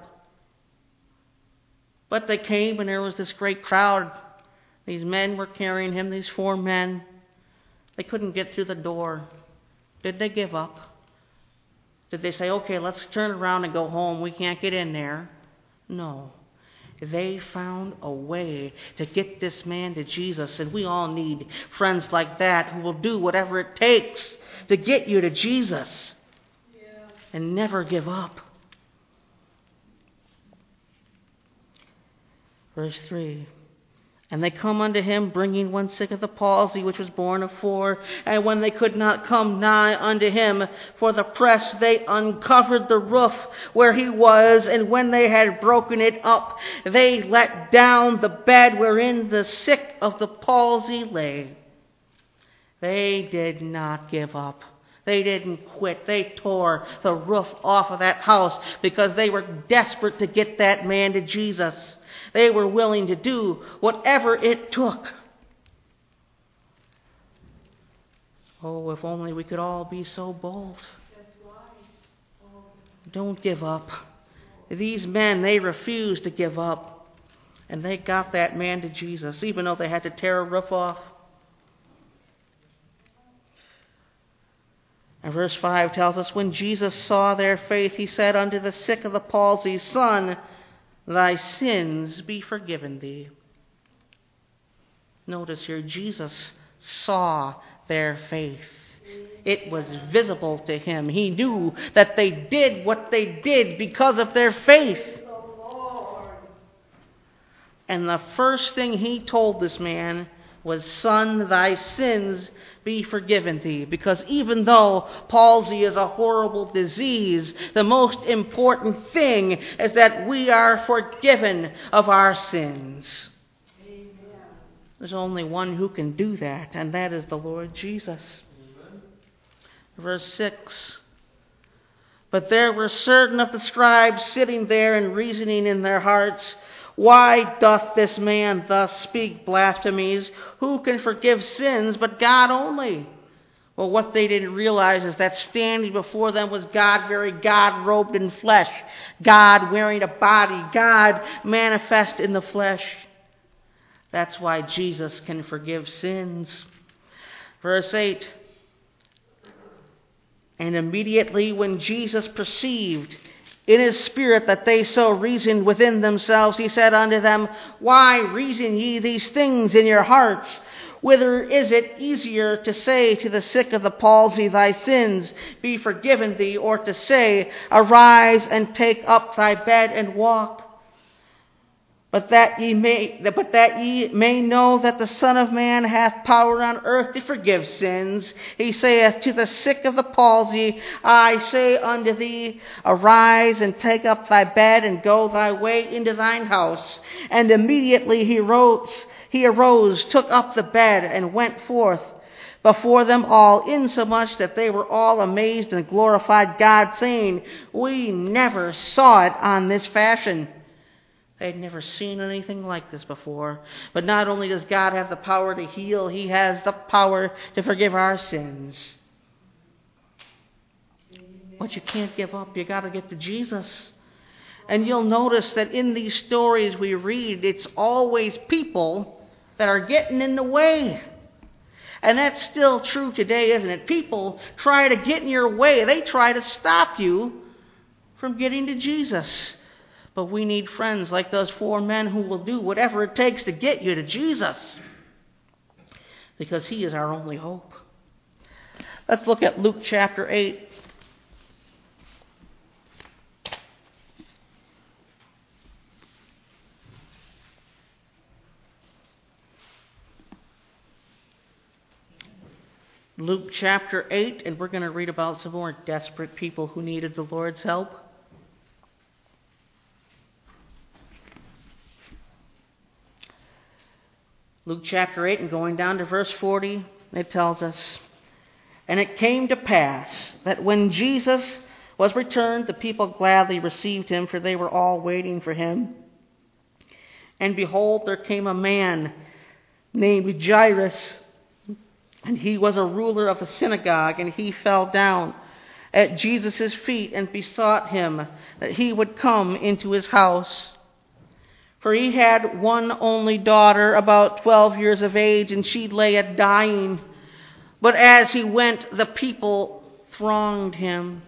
But they came, and there was this great crowd. These men were carrying him, these 4 men. They couldn't get through the door. Did they give up? Did they say, okay, let's turn around and go home. We can't get in there. No. They found a way to get this man to Jesus. And we all need friends like that who will do whatever it takes to get you to Jesus. Yeah. And never give up. Verse 3. And they come unto him, bringing one sick of the palsy, which was born of 4. And when they could not come nigh unto him for the press, they uncovered the roof where he was. And when they had broken it up, they let down the bed wherein the sick of the palsy lay. They did not give up. They didn't quit. They tore the roof off of that house because they were desperate to get that man to Jesus. They were willing to do whatever it took. Oh, if only we could all be so bold. Don't give up. These men, they refused to give up. And they got that man to Jesus, even though they had to tear a roof off. And verse 5 tells us, when Jesus saw their faith, he said unto the sick of the palsy, Son, thy sins be forgiven thee. Notice here, Jesus saw their faith. It was visible to him. He knew that they did what they did because of their faith. And the first thing he told this man was, Son, thy sins be forgiven thee. Because even though palsy is a horrible disease, the most important thing is that we are forgiven of our sins. Amen. There's only one who can do that, and that is the Lord Jesus. Amen. Verse 6. But there were certain of the scribes sitting there and reasoning in their hearts, Why doth this man thus speak blasphemies? Who can forgive sins but God only? Well, what they didn't realize is that standing before them was God, very God robed in flesh, God wearing a body, God manifest in the flesh. That's why Jesus can forgive sins. Verse 8. And immediately when Jesus perceived in his spirit that they so reasoned within themselves, he said unto them, Why reason ye these things in your hearts? Whether is it easier to say to the sick of the palsy, Thy sins be forgiven thee, or to say, Arise and take up thy bed and walk? But that ye may know that the Son of Man hath power on earth to forgive sins. He saith to the sick of the palsy, I say unto thee, arise and take up thy bed and go thy way into thine house. And immediately he arose, took up the bed, and went forth before them all, insomuch that they were all amazed and glorified God, saying, We never saw it on this fashion. They had never seen anything like this before. But not only does God have the power to heal, He has the power to forgive our sins. But you can't give up. You got to get to Jesus. And you'll notice that in these stories we read, it's always people that are getting in the way. And that's still true today, isn't it? People try to get in your way. They try to stop you from getting to Jesus. But we need friends like those 4 men who will do whatever it takes to get you to Jesus, because He is our only hope. Let's look at Luke chapter 8. Luke chapter 8, and we're going to read about some more desperate people who needed the Lord's help. Luke chapter 8, and going down to verse 40, it tells us, And it came to pass that when Jesus was returned, the people gladly received him, for they were all waiting for him. And behold, there came a man named Jairus, and he was a ruler of the synagogue, and he fell down at Jesus' feet and besought him that he would come into his house. For he had one only daughter, about 12 years of age, and she lay a-dying. But as he went, the people thronged him.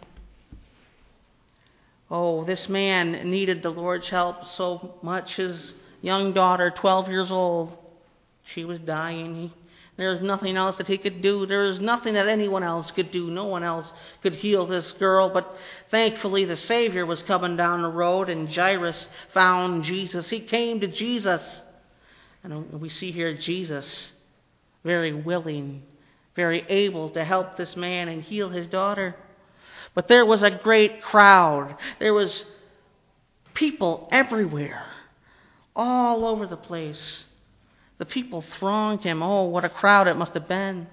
Oh, this man needed the Lord's help so much. His young daughter, 12 years old, she was dying. There was nothing else that he could do. There was nothing that anyone else could do. No one else could heal this girl. But thankfully the Savior was coming down the road, and Jairus found Jesus. He came to Jesus. And we see here Jesus very willing, very able to help this man and heal his daughter. But there was a great crowd. There was people everywhere, all over the place. The people thronged him. Oh, what a crowd it must have been.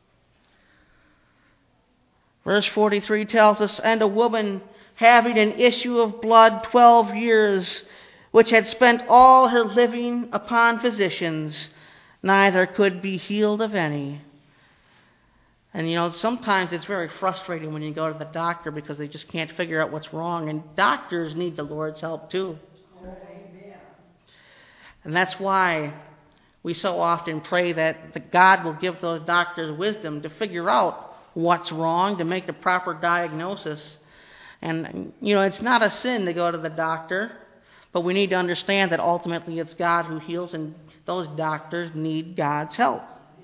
Verse 43 tells us, And a woman having an issue of blood 12 years, which had spent all her living upon physicians, neither could be healed of any. And sometimes it's very frustrating when you go to the doctor because they just can't figure out what's wrong. And doctors need the Lord's help too. Amen. And that's why we so often pray that God will give those doctors wisdom to figure out what's wrong, to make the proper diagnosis. And, it's not a sin to go to the doctor, but we need to understand that ultimately it's God who heals, and those doctors need God's help.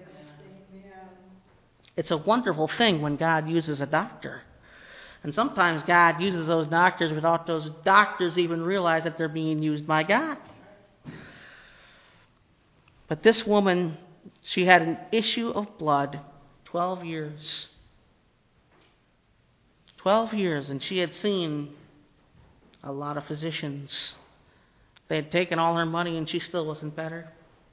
It's a wonderful thing when God uses a doctor. And sometimes God uses those doctors without those doctors even realize that they're being used by God. But this woman, she had an issue of blood 12 years. 12 years, and she had seen a lot of physicians. They had taken all her money, and she still wasn't better.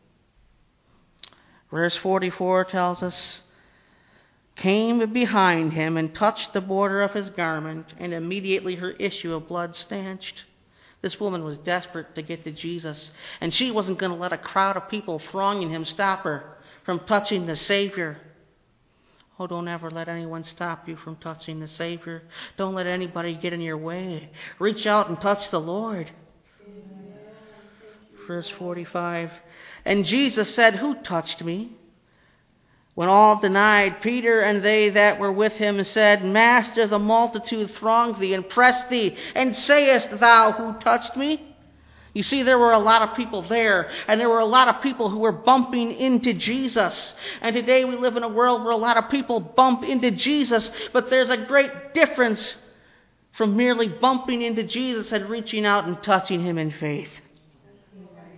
Verse 44 tells us, came behind him and touched the border of his garment, and immediately her issue of blood stanched. This woman was desperate to get to Jesus, and she wasn't going to let a crowd of people thronging him stop her from touching the Savior. Oh, don't ever let anyone stop you from touching the Savior. Don't let anybody get in your way. Reach out and touch the Lord. Amen. Verse 45, And Jesus said, Who touched me? When all denied, Peter and they that were with him said, Master, the multitude thronged thee and pressed thee, and sayest thou, Who touched me? You see, there were a lot of people there, and there were a lot of people who were bumping into Jesus. And today we live in a world where a lot of people bump into Jesus, but there's a great difference from merely bumping into Jesus and reaching out and touching him in faith.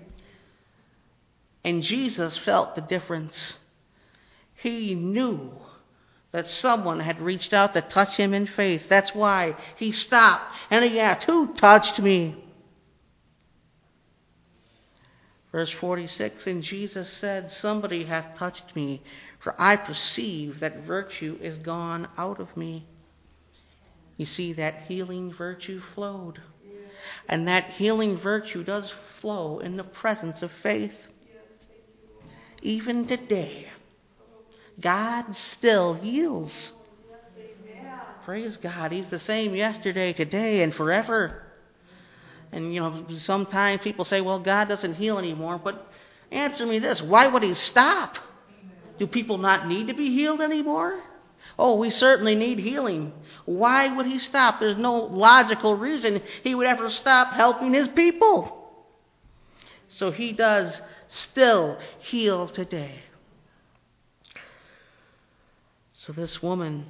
And Jesus felt the difference. He knew that someone had reached out to touch him in faith. That's why he stopped and he asked, "Who touched me?" Verse 46, and Jesus said, "Somebody hath touched me, for I perceive that virtue is gone out of me." You see, that healing virtue flowed. And that healing virtue does flow in the presence of faith. Even today, God still heals. Praise God. He's the same yesterday, today, and forever. And, sometimes people say, well, God doesn't heal anymore. But answer me this. Why would he stop? Do people not need to be healed anymore? Oh, we certainly need healing. Why would he stop? There's no logical reason he would ever stop helping his people. So he does still heal today. So this woman,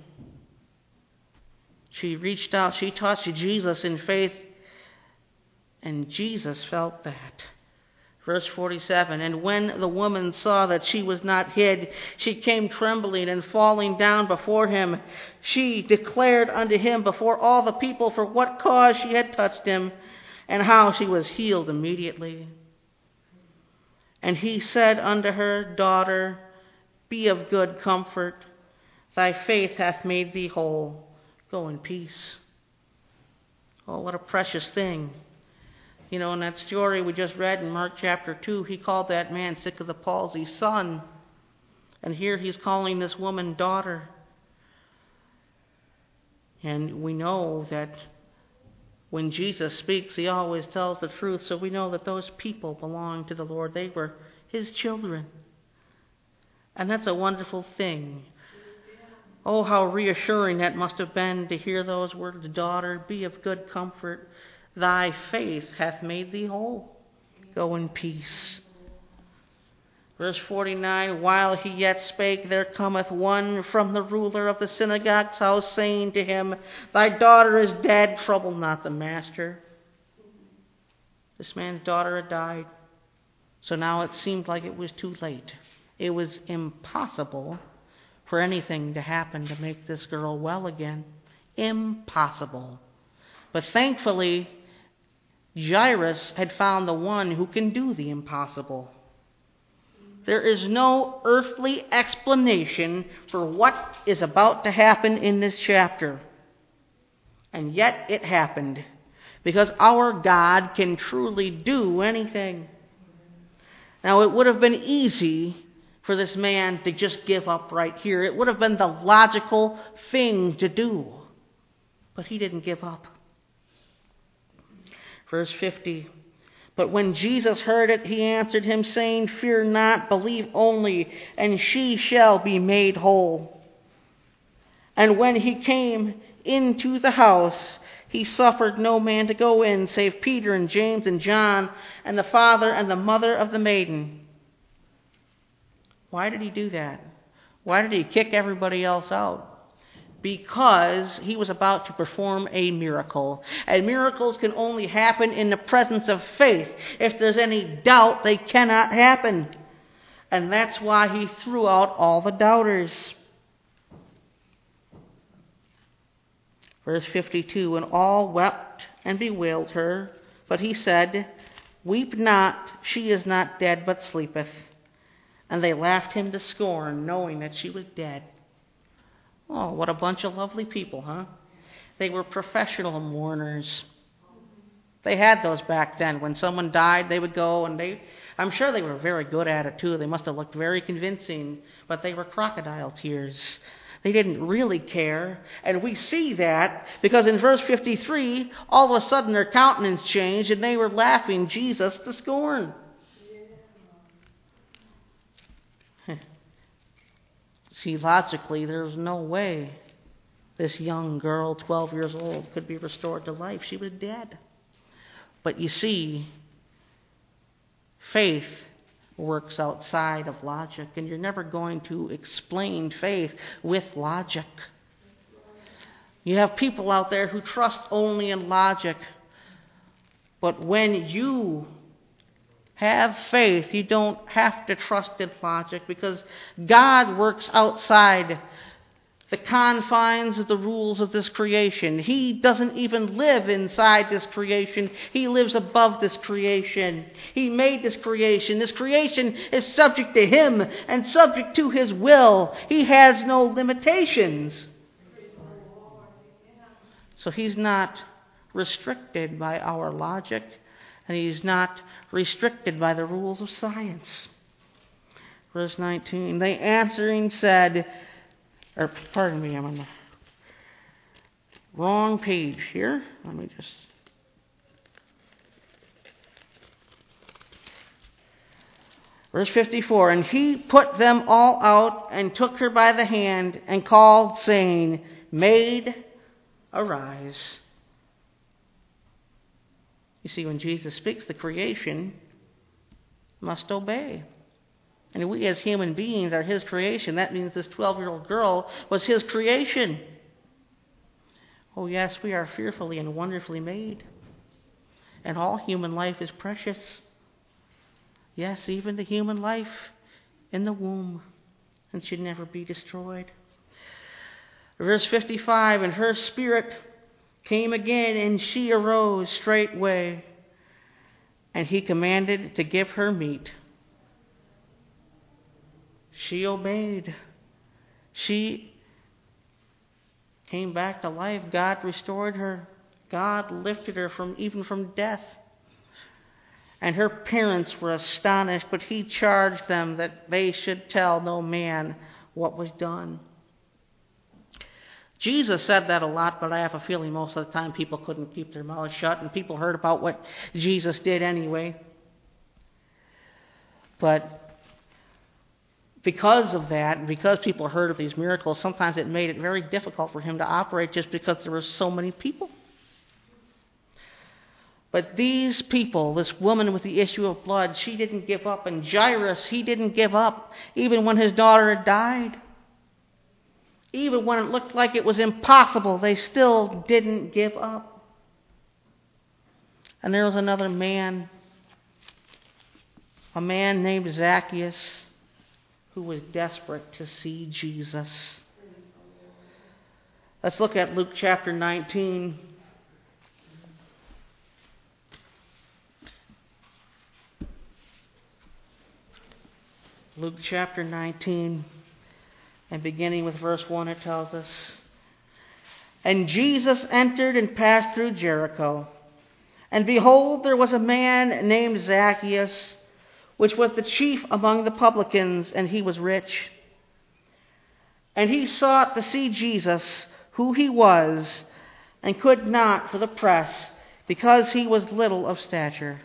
she reached out, she touched Jesus in faith, and Jesus felt that. Verse 47, and when the woman saw that she was not hid, she came trembling and falling down before him. She declared unto him before all the people for what cause she had touched him, and how she was healed immediately. And he said unto her, Daughter, be of good comfort. Thy faith hath made thee whole. Go in peace. Oh, what a precious thing. In that story we just read in Mark chapter 2, he called that man sick of the palsy son. And here he's calling this woman daughter. And we know that when Jesus speaks, he always tells the truth. So we know that those people belong to the Lord. They were his children. And that's a wonderful thing. Oh, how reassuring that must have been to hear those words, Daughter, be of good comfort. Thy faith hath made thee whole. Go in peace. Verse 49, while he yet spake, there cometh one from the ruler of the synagogue's house, saying to him, Thy daughter is dead, trouble not the master. This man's daughter had died. So now it seemed like it was too late. It was impossible for anything to happen to make this girl well again. Impossible. But thankfully, Jairus had found the one who can do the impossible. There is no earthly explanation for what is about to happen in this chapter. And yet it happened. Because our God can truly do anything. Now it would have been easy for this man to just give up right here. It would have been the logical thing to do. But he didn't give up. Verse 50, but when Jesus heard it, he answered him, saying, Fear not, believe only, and she shall be made whole. And when he came into the house, he suffered no man to go in, save Peter and James and John, and the father and the mother of the maiden. Why did he do that? Why did he kick everybody else out? Because he was about to perform a miracle. And miracles can only happen in the presence of faith. If there's any doubt, they cannot happen. And that's why he threw out all the doubters. Verse 52, and all wept and bewailed her. But he said, Weep not, she is not dead, but sleepeth. And they laughed him to scorn, knowing that she was dead. Oh, what a bunch of lovely people, huh? They were professional mourners. They had those back then. When someone died, they would go and I'm sure they were very good at it too. They must have looked very convincing, but they were crocodile tears. They didn't really care. And we see that because in verse 53, all of a sudden their countenance changed and they were laughing Jesus to scorn. See, logically, there's no way this young girl, 12 years old, could be restored to life. She was dead. But you see, faith works outside of logic, and you're never going to explain faith with logic. You have people out there who trust only in logic, but when you Have faith. You don't have to trust in logic, because God works outside the confines of the rules of this creation. He doesn't even live inside this creation. He lives above this creation. He made this creation. This creation is subject to Him and subject to His will. He has no limitations. So He's not restricted by our logic, and He's not restricted by the rules of science. Verse 19, they answering said, I'm on the wrong page here. Let me just... Verse 54, and He put them all out and took her by the hand and called, saying, Maid, arise. You see, when Jesus speaks, the creation must obey. And we as human beings are His creation. That means this 12-year-old girl was His creation. Oh yes, we are fearfully and wonderfully made. And all human life is precious. Yes, even the human life in the womb, and should never be destroyed. Verse 55, and her spirit came again, and she arose straightway, and He commanded to give her meat. She obeyed. She came back to life. God restored her. God lifted her even from death. And her parents were astonished, but He charged them that they should tell no man what was done. Jesus said that a lot, but I have a feeling most of the time people couldn't keep their mouths shut, and people heard about what Jesus did anyway. But because of that, and because people heard of these miracles, sometimes it made it very difficult for Him to operate, just because there were so many people. But these people, this woman with the issue of blood, she didn't give up. And Jairus, he didn't give up, even when his daughter had died. Even when it looked like it was impossible, they still didn't give up. And there was another man, a man named Zacchaeus, who was desperate to see Jesus. Let's look at Luke chapter 19. Luke chapter 19, and beginning with verse 1, it tells us, and Jesus entered and passed through Jericho. And behold, there was a man named Zacchaeus, which was the chief among the publicans, and he was rich. And he sought to see Jesus, who He was, and could not for the press, because he was little of stature.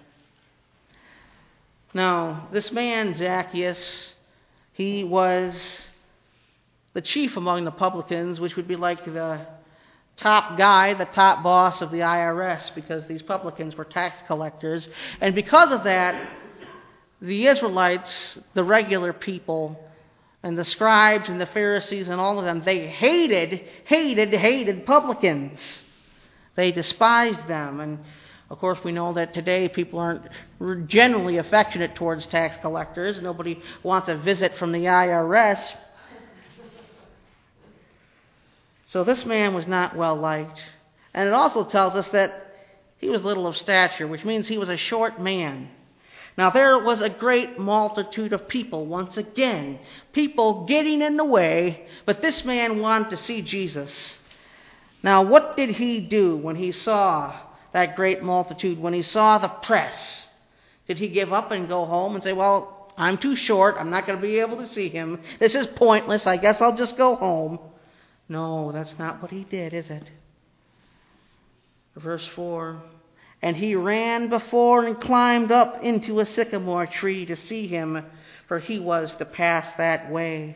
Now, this man, Zacchaeus, he was the chief among the publicans, which would be like the top guy, the top boss of the IRS, because these publicans were tax collectors. And because of that, the Israelites, the regular people, and the scribes and the Pharisees and all of them, they hated publicans. They despised them. And of course, we know that today people aren't generally affectionate towards tax collectors. Nobody wants a visit from the IRS. So this man was not well liked. And it also tells us that he was little of stature, which means he was a short man. Now there was a great multitude of people, once again, people getting in the way, but this man wanted to see Jesus. Now what did he do when he saw that great multitude, when he saw the press? Did he give up and go home and say, well, I'm too short, I'm not going to be able to see Him, this is pointless, I guess I'll just go home? No, that's not what he did, is it? Verse 4, and he ran before and climbed up into a sycamore tree to see Him, for he was to pass that way.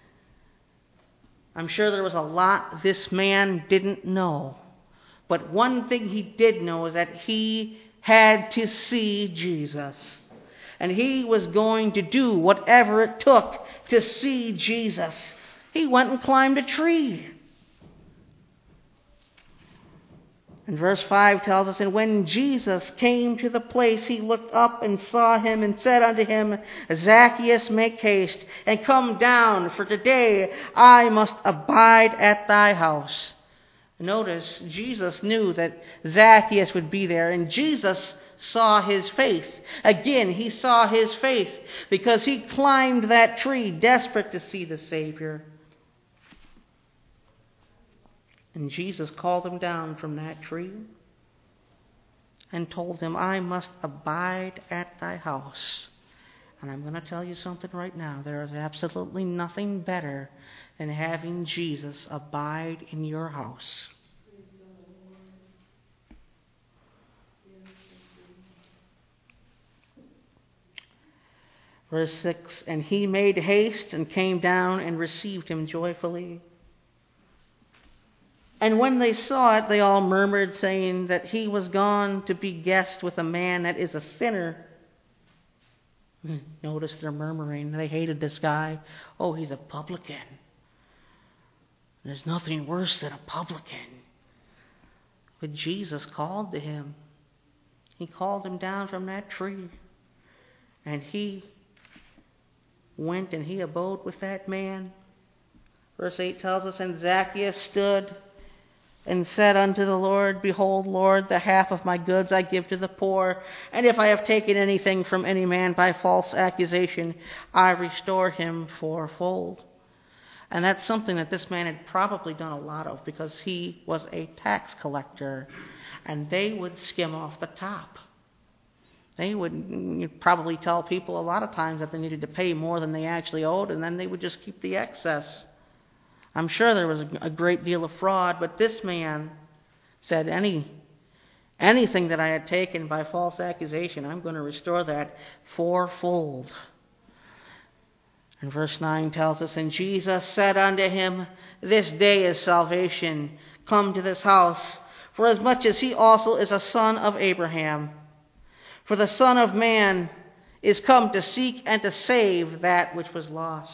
I'm sure there was a lot this man didn't know. But one thing he did know is that he had to see Jesus. And he was going to do whatever it took to see Jesus. He went and climbed a tree. And verse 5 tells us, and when Jesus came to the place, he looked up and saw him and said unto him, Zacchaeus, make haste and come down, for today I must abide at thy house. Notice, Jesus knew that Zacchaeus would be there, and Jesus saw his faith. Again, he saw his faith because he climbed that tree, desperate to see the Savior. And Jesus called him down from that tree and told him, I must abide at thy house. And I'm going to tell you something right now. There is absolutely nothing better than having Jesus abide in your house. Verse 6, and he made haste and came down and received him joyfully. And when they saw it, they all murmured, saying that he was gone to be guest with a man that is a sinner. Notice they're murmuring. They hated this guy. Oh, he's a publican. There's nothing worse than a publican. But Jesus called to him. He called him down from that tree. And he went and he abode with that man. Verse 8 tells us, and Zacchaeus stood and said unto the Lord, Behold, Lord, the half of my goods I give to the poor, and if I have taken anything from any man by false accusation, I restore him fourfold. And that's something that this man had probably done a lot of, because he was a tax collector, and they would skim off the top. They would probably tell people a lot of times that they needed to pay more than they actually owed, and then they would just keep the excess. I'm sure there was a great deal of fraud, but this man said, anything that I had taken by false accusation, I'm going to restore that fourfold. And verse 9 tells us, and Jesus said unto him, This day is salvation come to this house, for as much as he also is a son of Abraham. For the Son of Man is come to seek and to save that which was lost.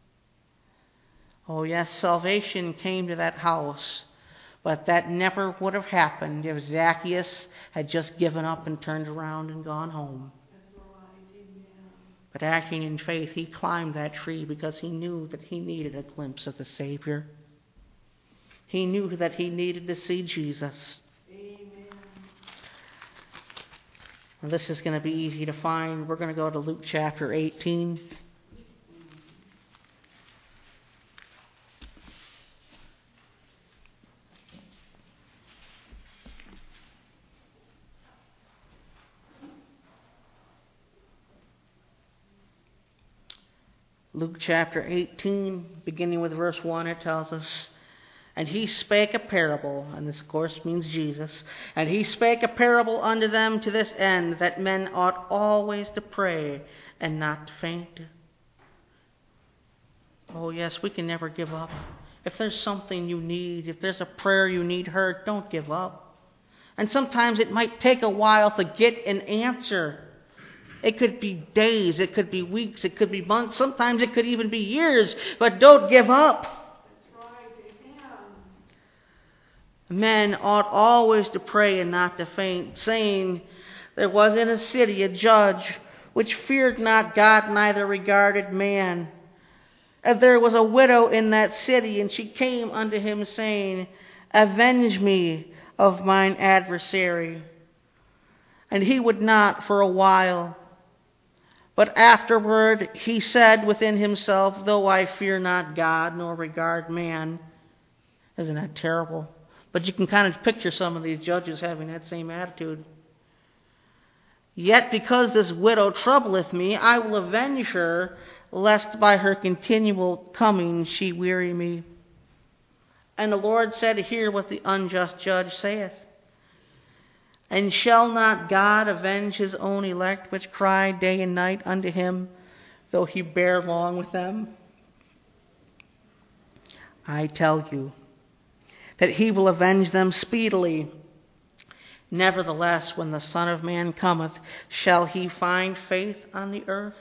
Oh yes, salvation came to that house, but that never would have happened if Zacchaeus had just given up and turned around and gone home. But acting in faith, he climbed that tree because he knew that he needed a glimpse of the Savior. He knew that he needed to see Jesus. Now, this is going to be easy to find. We're going to go to Luke chapter 18. Luke chapter 18, beginning with verse 1, it tells us, And he spake a parable, and this of course means Jesus, and he spake a parable unto them to this end, that men ought always to pray and not to faint. Oh yes, we can never give up. If there's something you need, if there's a prayer you need heard, don't give up. And sometimes it might take a while to get an answer. It could be days, it could be weeks, it could be months, sometimes it could even be years, but don't give up. Men ought always to pray and not to faint, saying, There was in a city a judge which feared not God, neither regarded man. And there was a widow in that city, and she came unto him, saying, Avenge me of mine adversary. And he would not for a while. But afterward he said within himself, Though I fear not God, nor regard man. Isn't that terrible? But you can kind of picture some of these judges having that same attitude. Yet because this widow troubleth me, I will avenge her, lest by her continual coming she weary me. And the Lord said, Hear what the unjust judge saith. And shall not God avenge his own elect, which cry day and night unto him, though he bear long with them? I tell you that he will avenge them speedily. Nevertheless, when the Son of Man cometh, shall he find faith on the earth?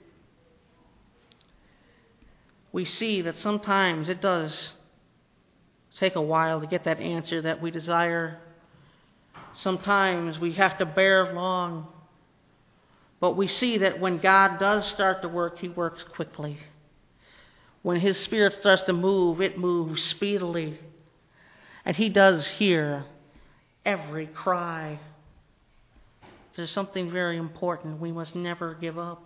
We see that sometimes it does take a while to get that answer that we desire. Sometimes we have to bear long. But we see that when God does start to work, He works quickly. When His Spirit starts to move, it moves speedily. And He does hear every cry. There's something very important. We must never give up.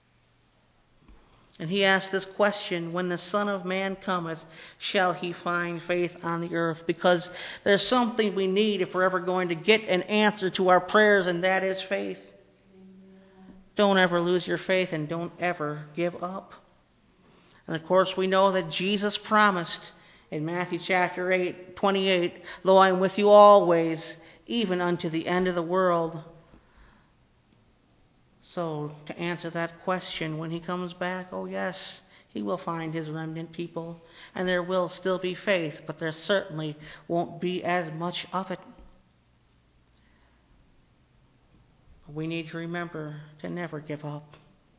And He asked this question, when the Son of Man cometh, shall He find faith on the earth? Because there's something we need if we're ever going to get an answer to our prayers, and that is faith. Don't ever lose your faith, and don't ever give up. And of course we know that Jesus promised in Matthew chapter 28, lo, I am with you always, even unto the end of the world. So, to answer that question, when He comes back, oh yes, He will find His remnant people, and there will still be faith, but there certainly won't be as much of it. We need to remember to never give up.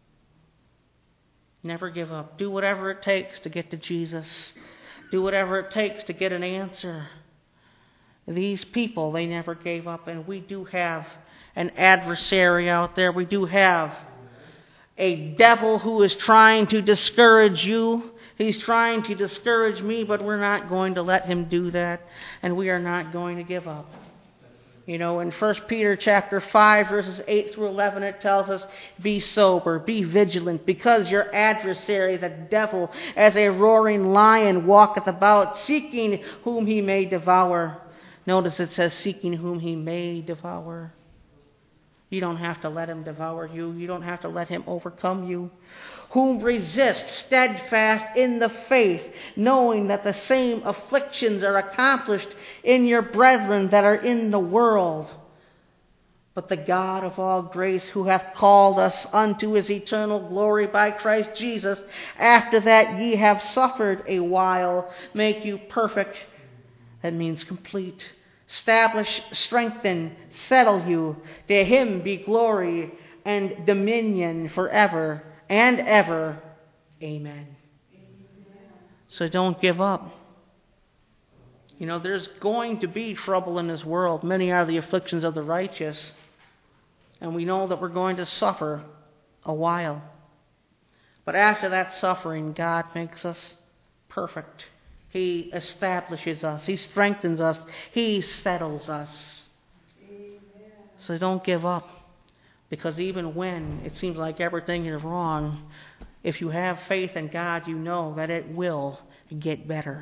Never give up. Do whatever it takes to get to Jesus. Do whatever it takes to get an answer. These people, they never gave up, and we do have an adversary out there. We do have a devil who is trying to discourage you. He's trying to discourage me, but we're not going to let him do that, and we are not going to give up. You know, in 1 Peter chapter 5, verses 8 through 11, it tells us, be sober, be vigilant, because your adversary, the devil, as a roaring lion, walketh about, seeking whom he may devour. Notice it says, seeking whom he may devour. You don't have to let him devour you. You don't have to let him overcome you. Whom resist steadfast in the faith, knowing that the same afflictions are accomplished in your brethren that are in the world. But the God of all grace, who hath called us unto His eternal glory by Christ Jesus, after that ye have suffered a while, make you perfect. That means complete. Establish, strengthen, settle you. To Him be glory and dominion forever and ever. Amen. So don't give up. You know, there's going to be trouble in this world. Many are the afflictions of the righteous. And we know that we're going to suffer a while. But after that suffering, God makes us perfect. He establishes us. He strengthens us. He settles us. Amen. So don't give up. Because even when it seems like everything is wrong, if you have faith in God, you know that it will get better.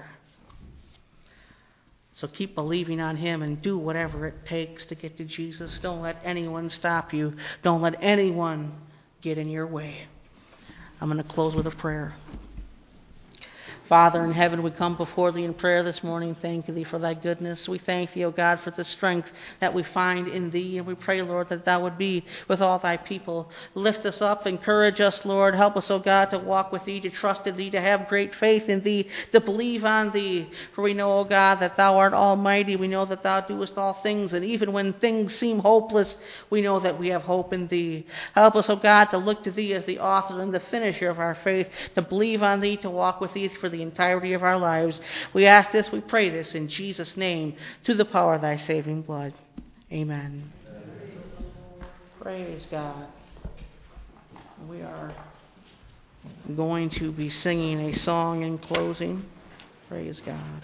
So keep believing on Him and do whatever it takes to get to Jesus. Don't let anyone stop you. Don't let anyone get in your way. I'm going to close with a prayer. Father in heaven, we come before Thee in prayer this morning. Thank Thee for Thy goodness. We thank Thee, O God, for the strength that we find in Thee. And we pray, Lord, that Thou would be with all Thy people. Lift us up, encourage us, Lord. Help us, O God, to walk with Thee, to trust in Thee, to have great faith in Thee, to believe on Thee. For we know, O God, that Thou art almighty. We know that Thou doest all things. And even when things seem hopeless, we know that we have hope in Thee. Help us, O God, to look to Thee as the author and the finisher of our faith, to believe on Thee, to walk with Thee for the entirety of our lives. We ask this, we pray this in Jesus' name, through the power of Thy saving blood. Amen. Praise God. We are going to be singing a song in closing. Praise God.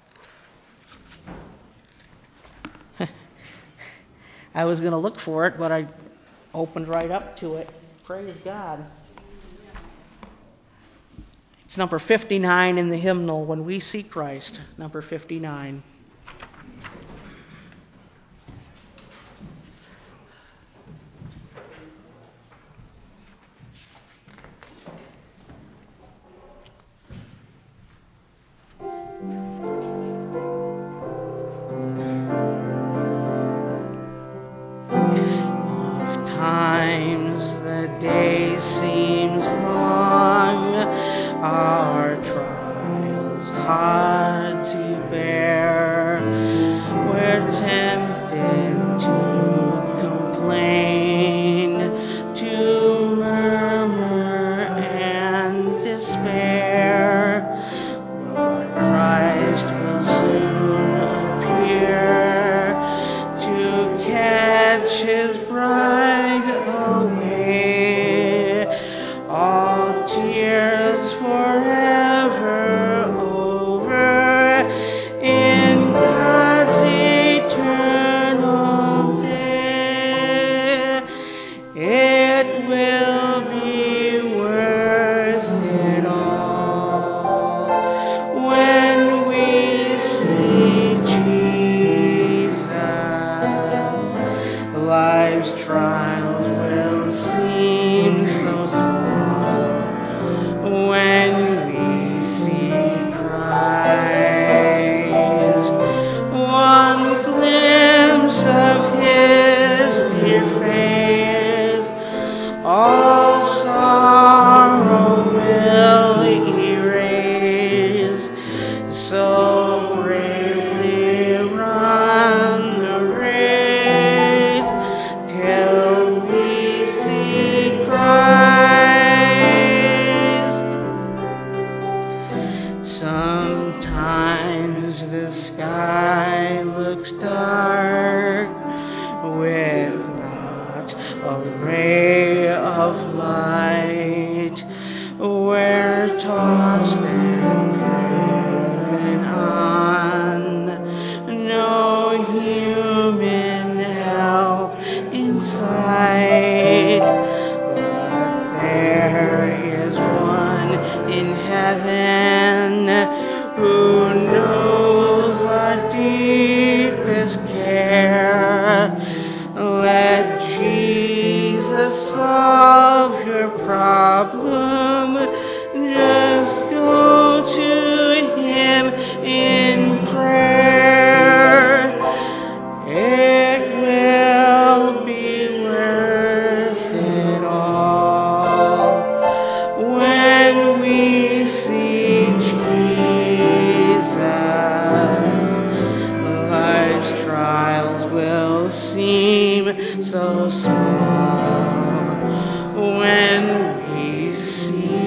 I was going to look for it, but I opened right up to it. Praise God. It's number 59 in the hymnal, When We See Christ, number 59. Oftentimes the day seems long, our trials hard to bear, so bravely run the race till we see Christ. Sometimes the sky looks dark without a ray of light. We're tossed and driven on, no human help in sight. But there is one in heaven who knows our deepest care. Let Jesus solve your problem. Just go to him in prayer. It will be worth it all when we see Jesus. Life's trials will seem so small when we see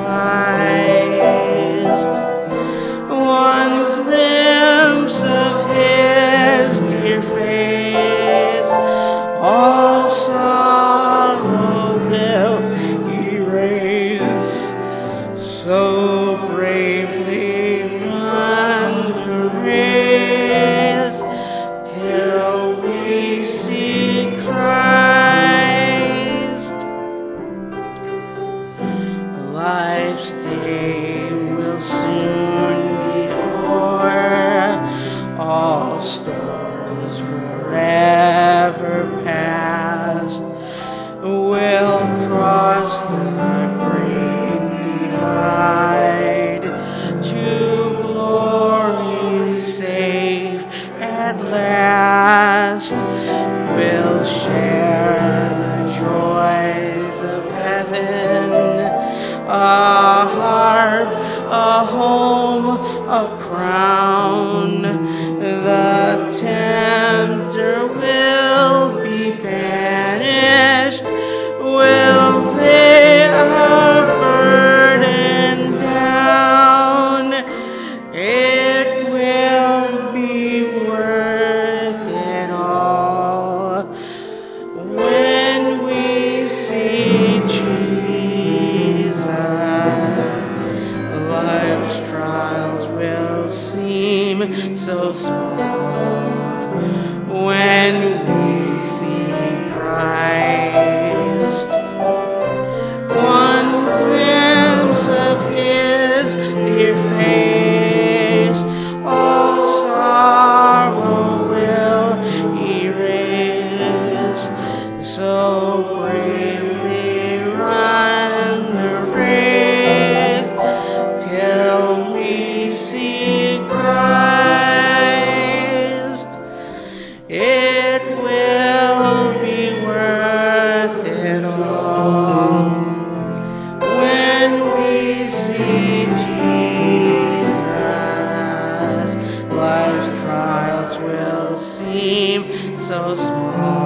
Christ. One glimpse of his dear face, all sorrow will erase. So bravely run the race till we see Christ. Life's day will soon be o'er, all storms forever past. We'll cross the great divide to glory safe at last. We'll share the joys of heaven, a harp, a home, a crown. The tempter will be banished. We'll lay our burden down. It will be worth it all when we see Jesus. Life's trials will seem so small when we see Christ. One glimpse of his dear face, all sorrow will erase. So bravely run the race till we see Christ. It will be worth it all when we see Jesus. Life's trials will seem so small